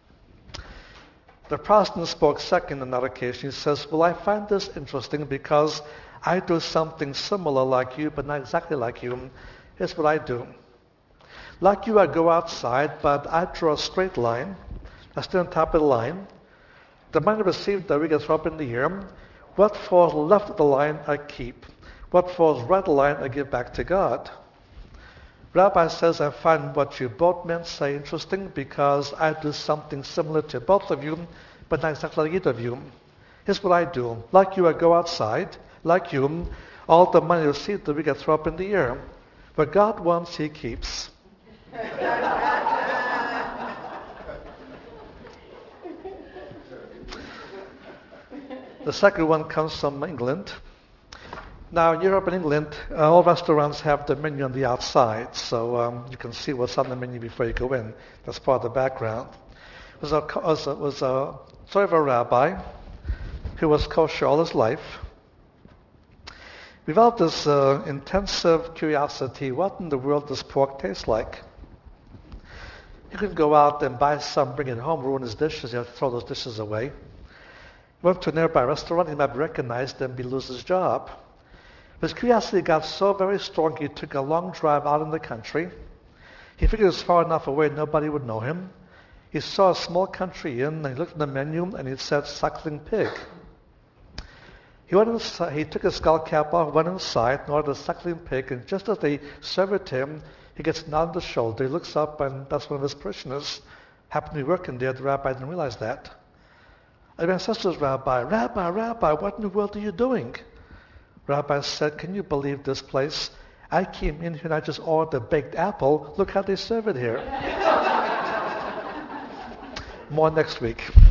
The Protestant spoke second on that occasion. He says, well, I find this interesting because I do something similar like you, but not exactly like you. Here's what I do. Like you, I go outside, but I draw a straight line. I stand on top of the line. The money received that we get throw up in the air. What falls left of the line, I keep. What falls right of the line, I give back to God. Rabbi says, I find what you both men say interesting because I do something similar to both of you, but not exactly like either of you. Here's what I do. Like you, I go outside. Like you, all the money received that we get throw up in the air. What God wants, he keeps. The second one comes from England. Now, in Europe and England, uh, all restaurants have the menu on the outside, so um, you can see what's on the menu before you go in. That's part of the background. It was a, was a, was a story of a rabbi who was kosher all his life. We developed this uh, intensive curiosity, what in the world does pork taste like? He couldn't go out and buy some, bring it home, ruin his dishes, he had to throw those dishes away. Went to a nearby restaurant, he might be recognized and be lose his job. His curiosity got so very strong, he took a long drive out in the country. He figured it was far enough away, nobody would know him. He saw a small country inn, and he looked at the menu, and it said suckling pig. He went inside, he took his skull cap off, went inside, and ordered a suckling pig, and just as they serve it to him, he gets a nod on the shoulder. He looks up, and that's one of his parishioners. Happened to be working there. The rabbi didn't realize that. And he says to his rabbi, Rabbi, Rabbi, what in the world are you doing? Rabbi said, can you believe this place? I came in here and I just ordered a baked apple. Look how they serve it here. More next week.